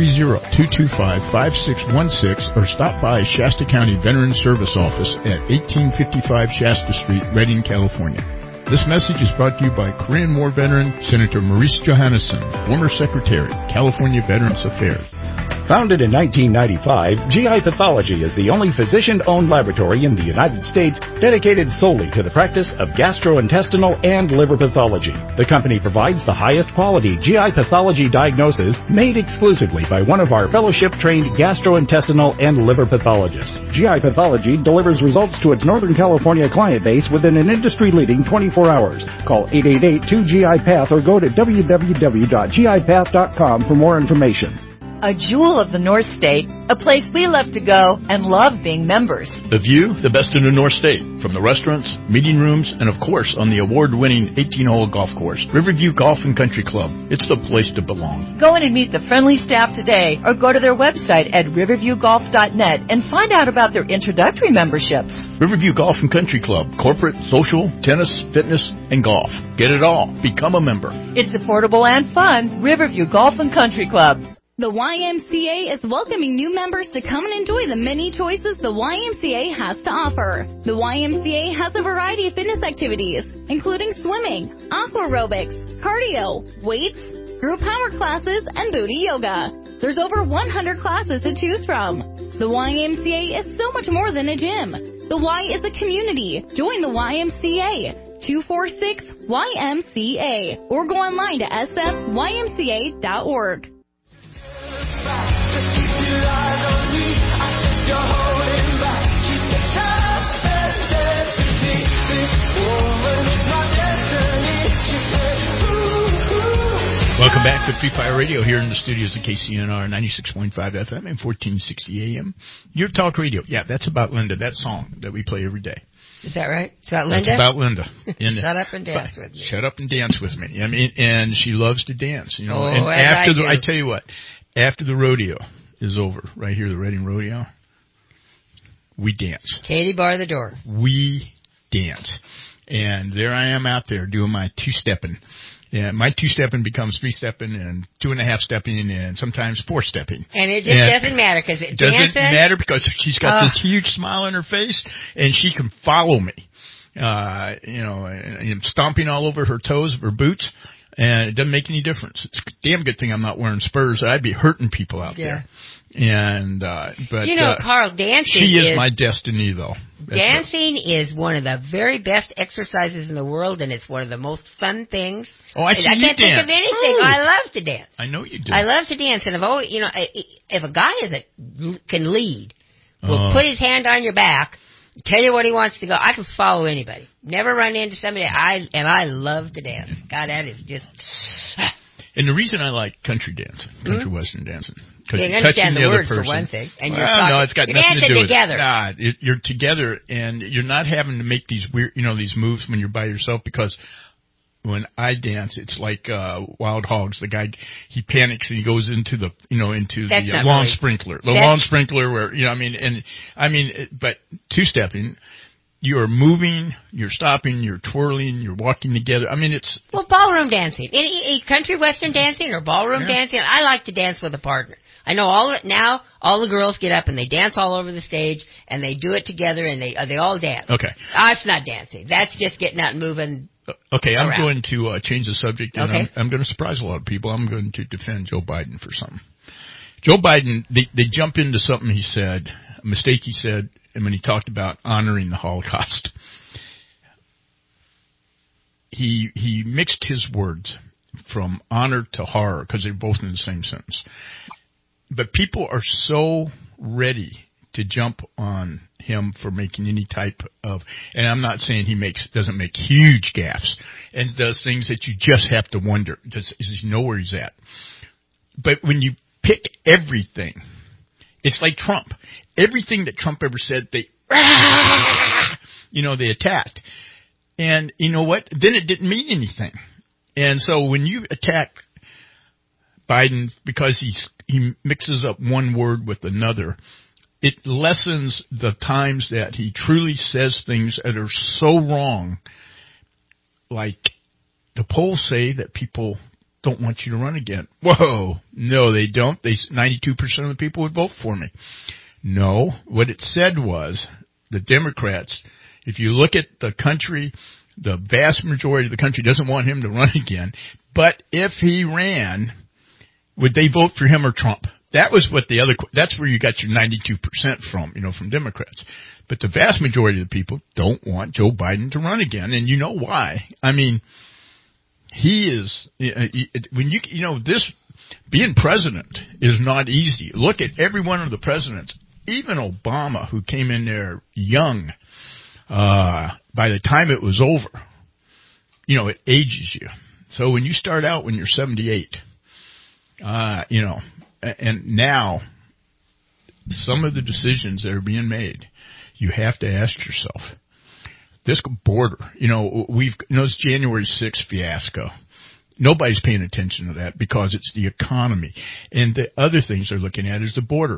530-225-5616 or stop by Shasta County Veteran Service Office at 1855 Shasta Street, Redding, California. This message is brought to you by Korean War veteran Senator Maurice Johannesson, former Secretary, California Veterans Affairs. Founded in 1995, GI Pathology is the only physician-owned laboratory in the United States dedicated solely to the practice of gastrointestinal and liver pathology. The company provides the highest quality GI pathology diagnosis made exclusively by one of our fellowship-trained gastrointestinal and liver pathologists. GI Pathology delivers results to its Northern California client base within an industry-leading 24 hours. Call 888-2GI-PATH or go to www.gipath.com for more information. A jewel of the North State, a place we love to go and love being members. The view, the best in the North State, from the restaurants, meeting rooms, and of course on the award-winning 18-hole golf course, Riverview Golf and Country Club. It's the place to belong. Go in and meet the friendly staff today or go to their website at riverviewgolf.net and find out about their introductory memberships. Riverview Golf and Country Club, corporate, social, tennis, fitness, and golf. Get it all. Become a member. It's affordable and fun. Riverview Golf and Country Club. The YMCA is welcoming new members to come and enjoy the many choices the YMCA has to offer. The YMCA has a variety of fitness activities, including swimming, aqua aerobics, cardio, weights, group power classes, and booty yoga. There's over 100 classes to choose from. The YMCA is so much more than a gym. The Y is a community. Join the YMCA. 246-YMCA or go online to sfymca.org. Just keep your eyes on me. I said you're holding back. She said, shut up and dance with me. This woman is my destiny. She said, ooh, ooh. Welcome back to Free Fire Radio here in the studios of KCNR 96.5 FM and 1460 AM. Your talk radio. Yeah, that's about Linda, that song that we play every day. Is that right? It's about Linda? That's about Linda. Shut up and dance with me. Shut up and dance with me. I mean, and she loves to dance. You know. Oh, and as after I do. I tell you what, after the rodeo is over, right here, the Reading Rodeo, we dance. Katie, bar the door. We dance. And there I am out there doing my two-stepping. And my two-stepping becomes three-stepping and 2.5-stepping and sometimes 4-stepping. And it just doesn't matter because it doesn't matter because she's got this huge smile on her face and she can follow me. And stomping all over her toes of her boots. And it doesn't make any difference. It's a damn good thing I'm not wearing spurs. I'd be hurting people out there. And, but. You know, Carl, dancing she is my destiny, though. Dancing is one of the very best exercises in the world, and it's one of the most fun things. Oh, I see I you can't think of anything. Ooh. I love to dance. I know you do. I love to dance, and I've always, if a guy can lead, will put his hand on your back, tell you what he wants to go, I can follow anybody. Never run into somebody. I love to dance. God, that is just. And the reason I like country dancing, country western dancing, because you you're understand touching the other words person. For one thing, and no, it's got you're nothing to do with together. You're together, and you're not having to make these weird, these moves when you're by yourself because when I dance, it's like Wild Hogs. The guy, he panics and he goes into the lawn sprinkler. The lawn sprinkler where, but two-stepping, you're moving, you're stopping, you're twirling, you're walking together. I mean, it's... Well, ballroom dancing. Any country western dancing or ballroom dancing, I like to dance with a partner. I know all the girls get up and they dance all over the stage and they do it together and they all dance. Okay. It's not dancing. That's just getting out and moving. Okay, around. I'm going to change the subject, and I'm going to surprise a lot of people. I'm going to defend Joe Biden for something. Joe Biden, they jump into something he said, a mistake he said, and when he talked about honoring the Holocaust. He mixed his words from honor to horror because they're both in the same sentence. But people are so ready to jump on him for making any type of, and I'm not saying he doesn't make huge gaffes and does things that you just have to wonder, does he know where he's at? But when you pick everything, it's like Trump. Everything that Trump ever said, they attacked. And you know what? Then it didn't mean anything. And so when you attack Biden because he mixes up one word with another, it lessens the times that he truly says things that are so wrong. Like the polls say that people don't want you to run again. Whoa, no, they don't. 92% of the people would vote for me. No, what it said was the Democrats, if you look at the country, the vast majority of the country doesn't want him to run again. But if he ran, would they vote for him or Trump? That was what that's where you got your 92% from, from Democrats. But the vast majority of the people don't want Joe Biden to run again. And you know why? I mean, he is, this being president is not easy. Look at every one of the presidents, even Obama, who came in there young, by the time it was over, it ages you. So when you start out when you're 78, and now some of the decisions that are being made, you have to ask yourself, this border, this January 6th fiasco, nobody's paying attention to that because it's the economy. And the other things they're looking at is the border.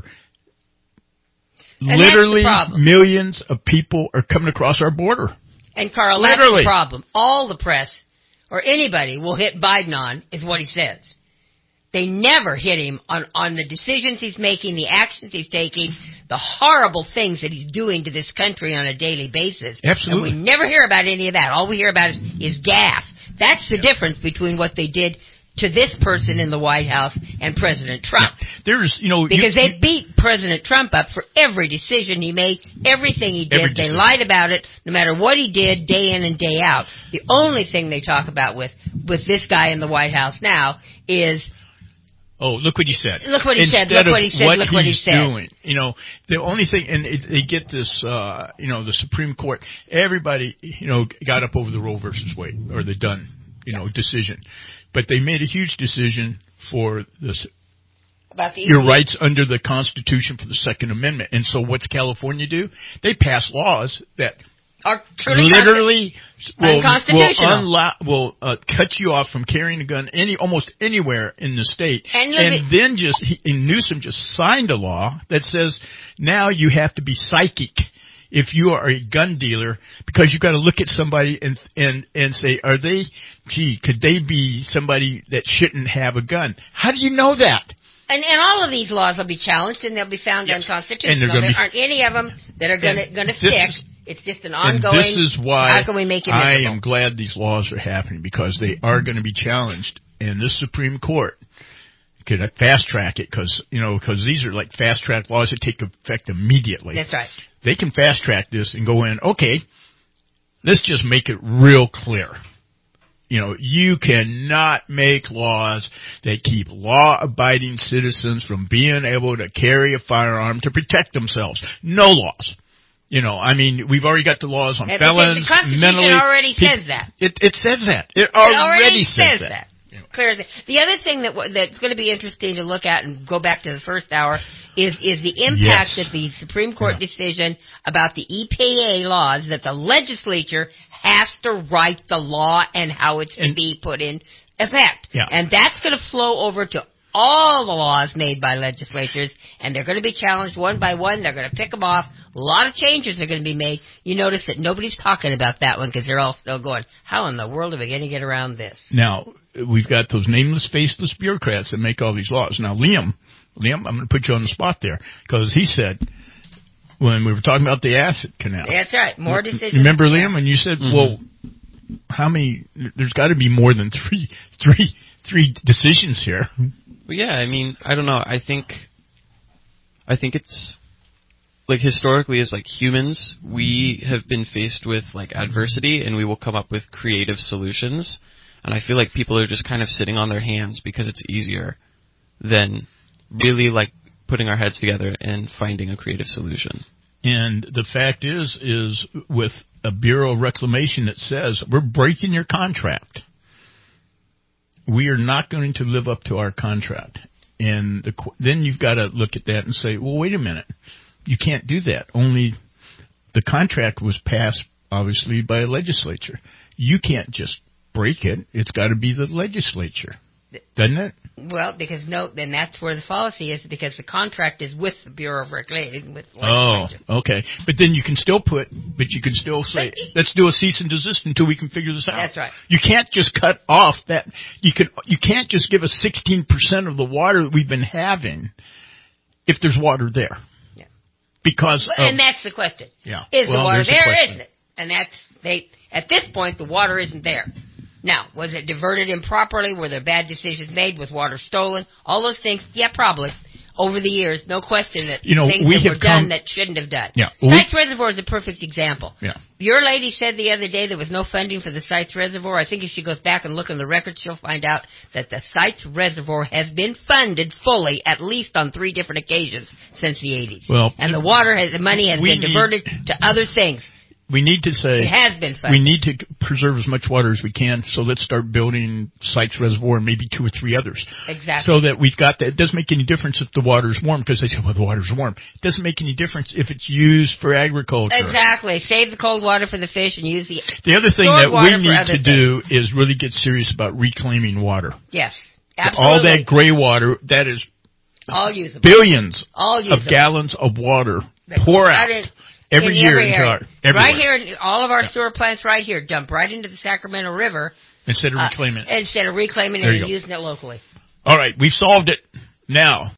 And literally millions of people are coming across our border. And Carl, that's the problem. All the press or anybody will hit Biden on is what he says. They never hit him on the decisions he's making, the actions he's taking, the horrible things that he's doing to this country on a daily basis. Absolutely. And we never hear about any of that. All we hear about is gaffe. That's the difference between what they did to this person in the White House and President Trump. There's, because they beat President Trump up for every decision he made, everything he did. They lied about it, no matter what he did, day in and day out. The only thing they talk about with this guy in the White House now is, oh, look what he said. Look what he said. Look what he said. Look what he said. Doing. The only thing, and they get this, the Supreme Court, everybody, got up over the Roe versus Wade, or the Dunn, decision. But they made a huge decision for this, about your rights under the Constitution for the Second Amendment. And so what's California do? They pass laws that are literally unconstitutional. will cut you off from carrying a gun almost anywhere in the state. And then Newsom just signed a law that says now you have to be psychic if you are a gun dealer, because you've got to look at somebody and say, could they be somebody that shouldn't have a gun? How do you know that? And all of these laws will be challenged and they'll be found unconstitutional. There aren't any of them that are going to stick. It's just an ongoing. And this is why how can we make it I miserable? am glad these laws are happening, because they are going to be challenged, and this Supreme Court could fast track it, because these are like fast track laws that take effect immediately. That's right. They can fast track this and go in. Okay, let's just make it real clear. You cannot make laws that keep law-abiding citizens from being able to carry a firearm to protect themselves. No laws. We've already got the laws on felons. The Constitution already says that. It says that. It already says that. Clear. The other thing that's going to be interesting to look at and go back to the first hour is the impact Yes. that the Supreme Court decision about the EPA laws, that the legislature has to write the law and how it's to be put in effect. Yeah. And that's going to flow over to all the laws made by legislatures, and they're going to be challenged one by one. They're going to pick them off. A lot of changes are going to be made. You notice that nobody's talking about that one because they're all still going, how in the world are we going to get around this? Now, we've got those nameless, faceless bureaucrats that make all these laws. Now, Liam, I'm going to put you on the spot there because he said, when we were talking about the acid canal. That's right. More decisions. Remember, Liam, when you said, well, how many, there's got to be more than three decisions here. Well, yeah, I mean, I don't know. I think it's, like, historically as, like, humans, we have been faced with, like, adversity, and we will come up with creative solutions. And I feel like people are just kind of sitting on their hands because it's easier than really, like, putting our heads together and finding a creative solution. And the fact is with a Bureau of Reclamation that says, we're breaking your contract. We are not going to live up to our contract. And then you've got to look at that and say, well, wait a minute. You can't do that. Only the contract was passed, obviously, by a legislature. You can't just break it. It's got to be the legislature. Doesn't it? Well, then that's where the fallacy is, because the contract is with the Bureau of Reclamation, with the Oh, legislature. okay. But then you can still say, let's do a cease and desist until we can figure this out. That's right. You can't just cut off that. You can't just give us 16% of the water that we've been having if there's water there. Yeah. And that's the question. Yeah. Is the water there's there the or question. isn't it? And at this point, the water isn't there. Now, was it diverted improperly? Were there bad decisions made? Was water stolen? All those things, yeah, probably. Over the years, no question that things that were done that shouldn't have done. Yeah. Sites Reservoir is a perfect example. Yeah. Your lady said the other day there was no funding for the Sites Reservoir. I think if she goes back and look in the records, she'll find out that the Sites Reservoir has been funded fully, at least on 3 different occasions since the 80s. Well, and the money has been diverted to other things. We need to say it has been funded. We need to preserve as much water as we can, so let's start building Sites Reservoir and maybe 2 or 3 others. Exactly. So that we've got that. It doesn't make any difference if the water's warm, because they say, well, the water's warm. It doesn't make any difference if it's used for agriculture. Exactly. Save the cold water for the fish and use the other thing that we need to do is really get serious about reclaiming water. Yes, absolutely. All that gray water, that is all usable. Billions all of gallons of water that pour out. Every year everywhere. Right here, all of our Yeah. sewer plants right here dump right into the Sacramento River. Instead of reclaiming it. Instead of reclaiming it and using it locally. All right, we've solved it. Now,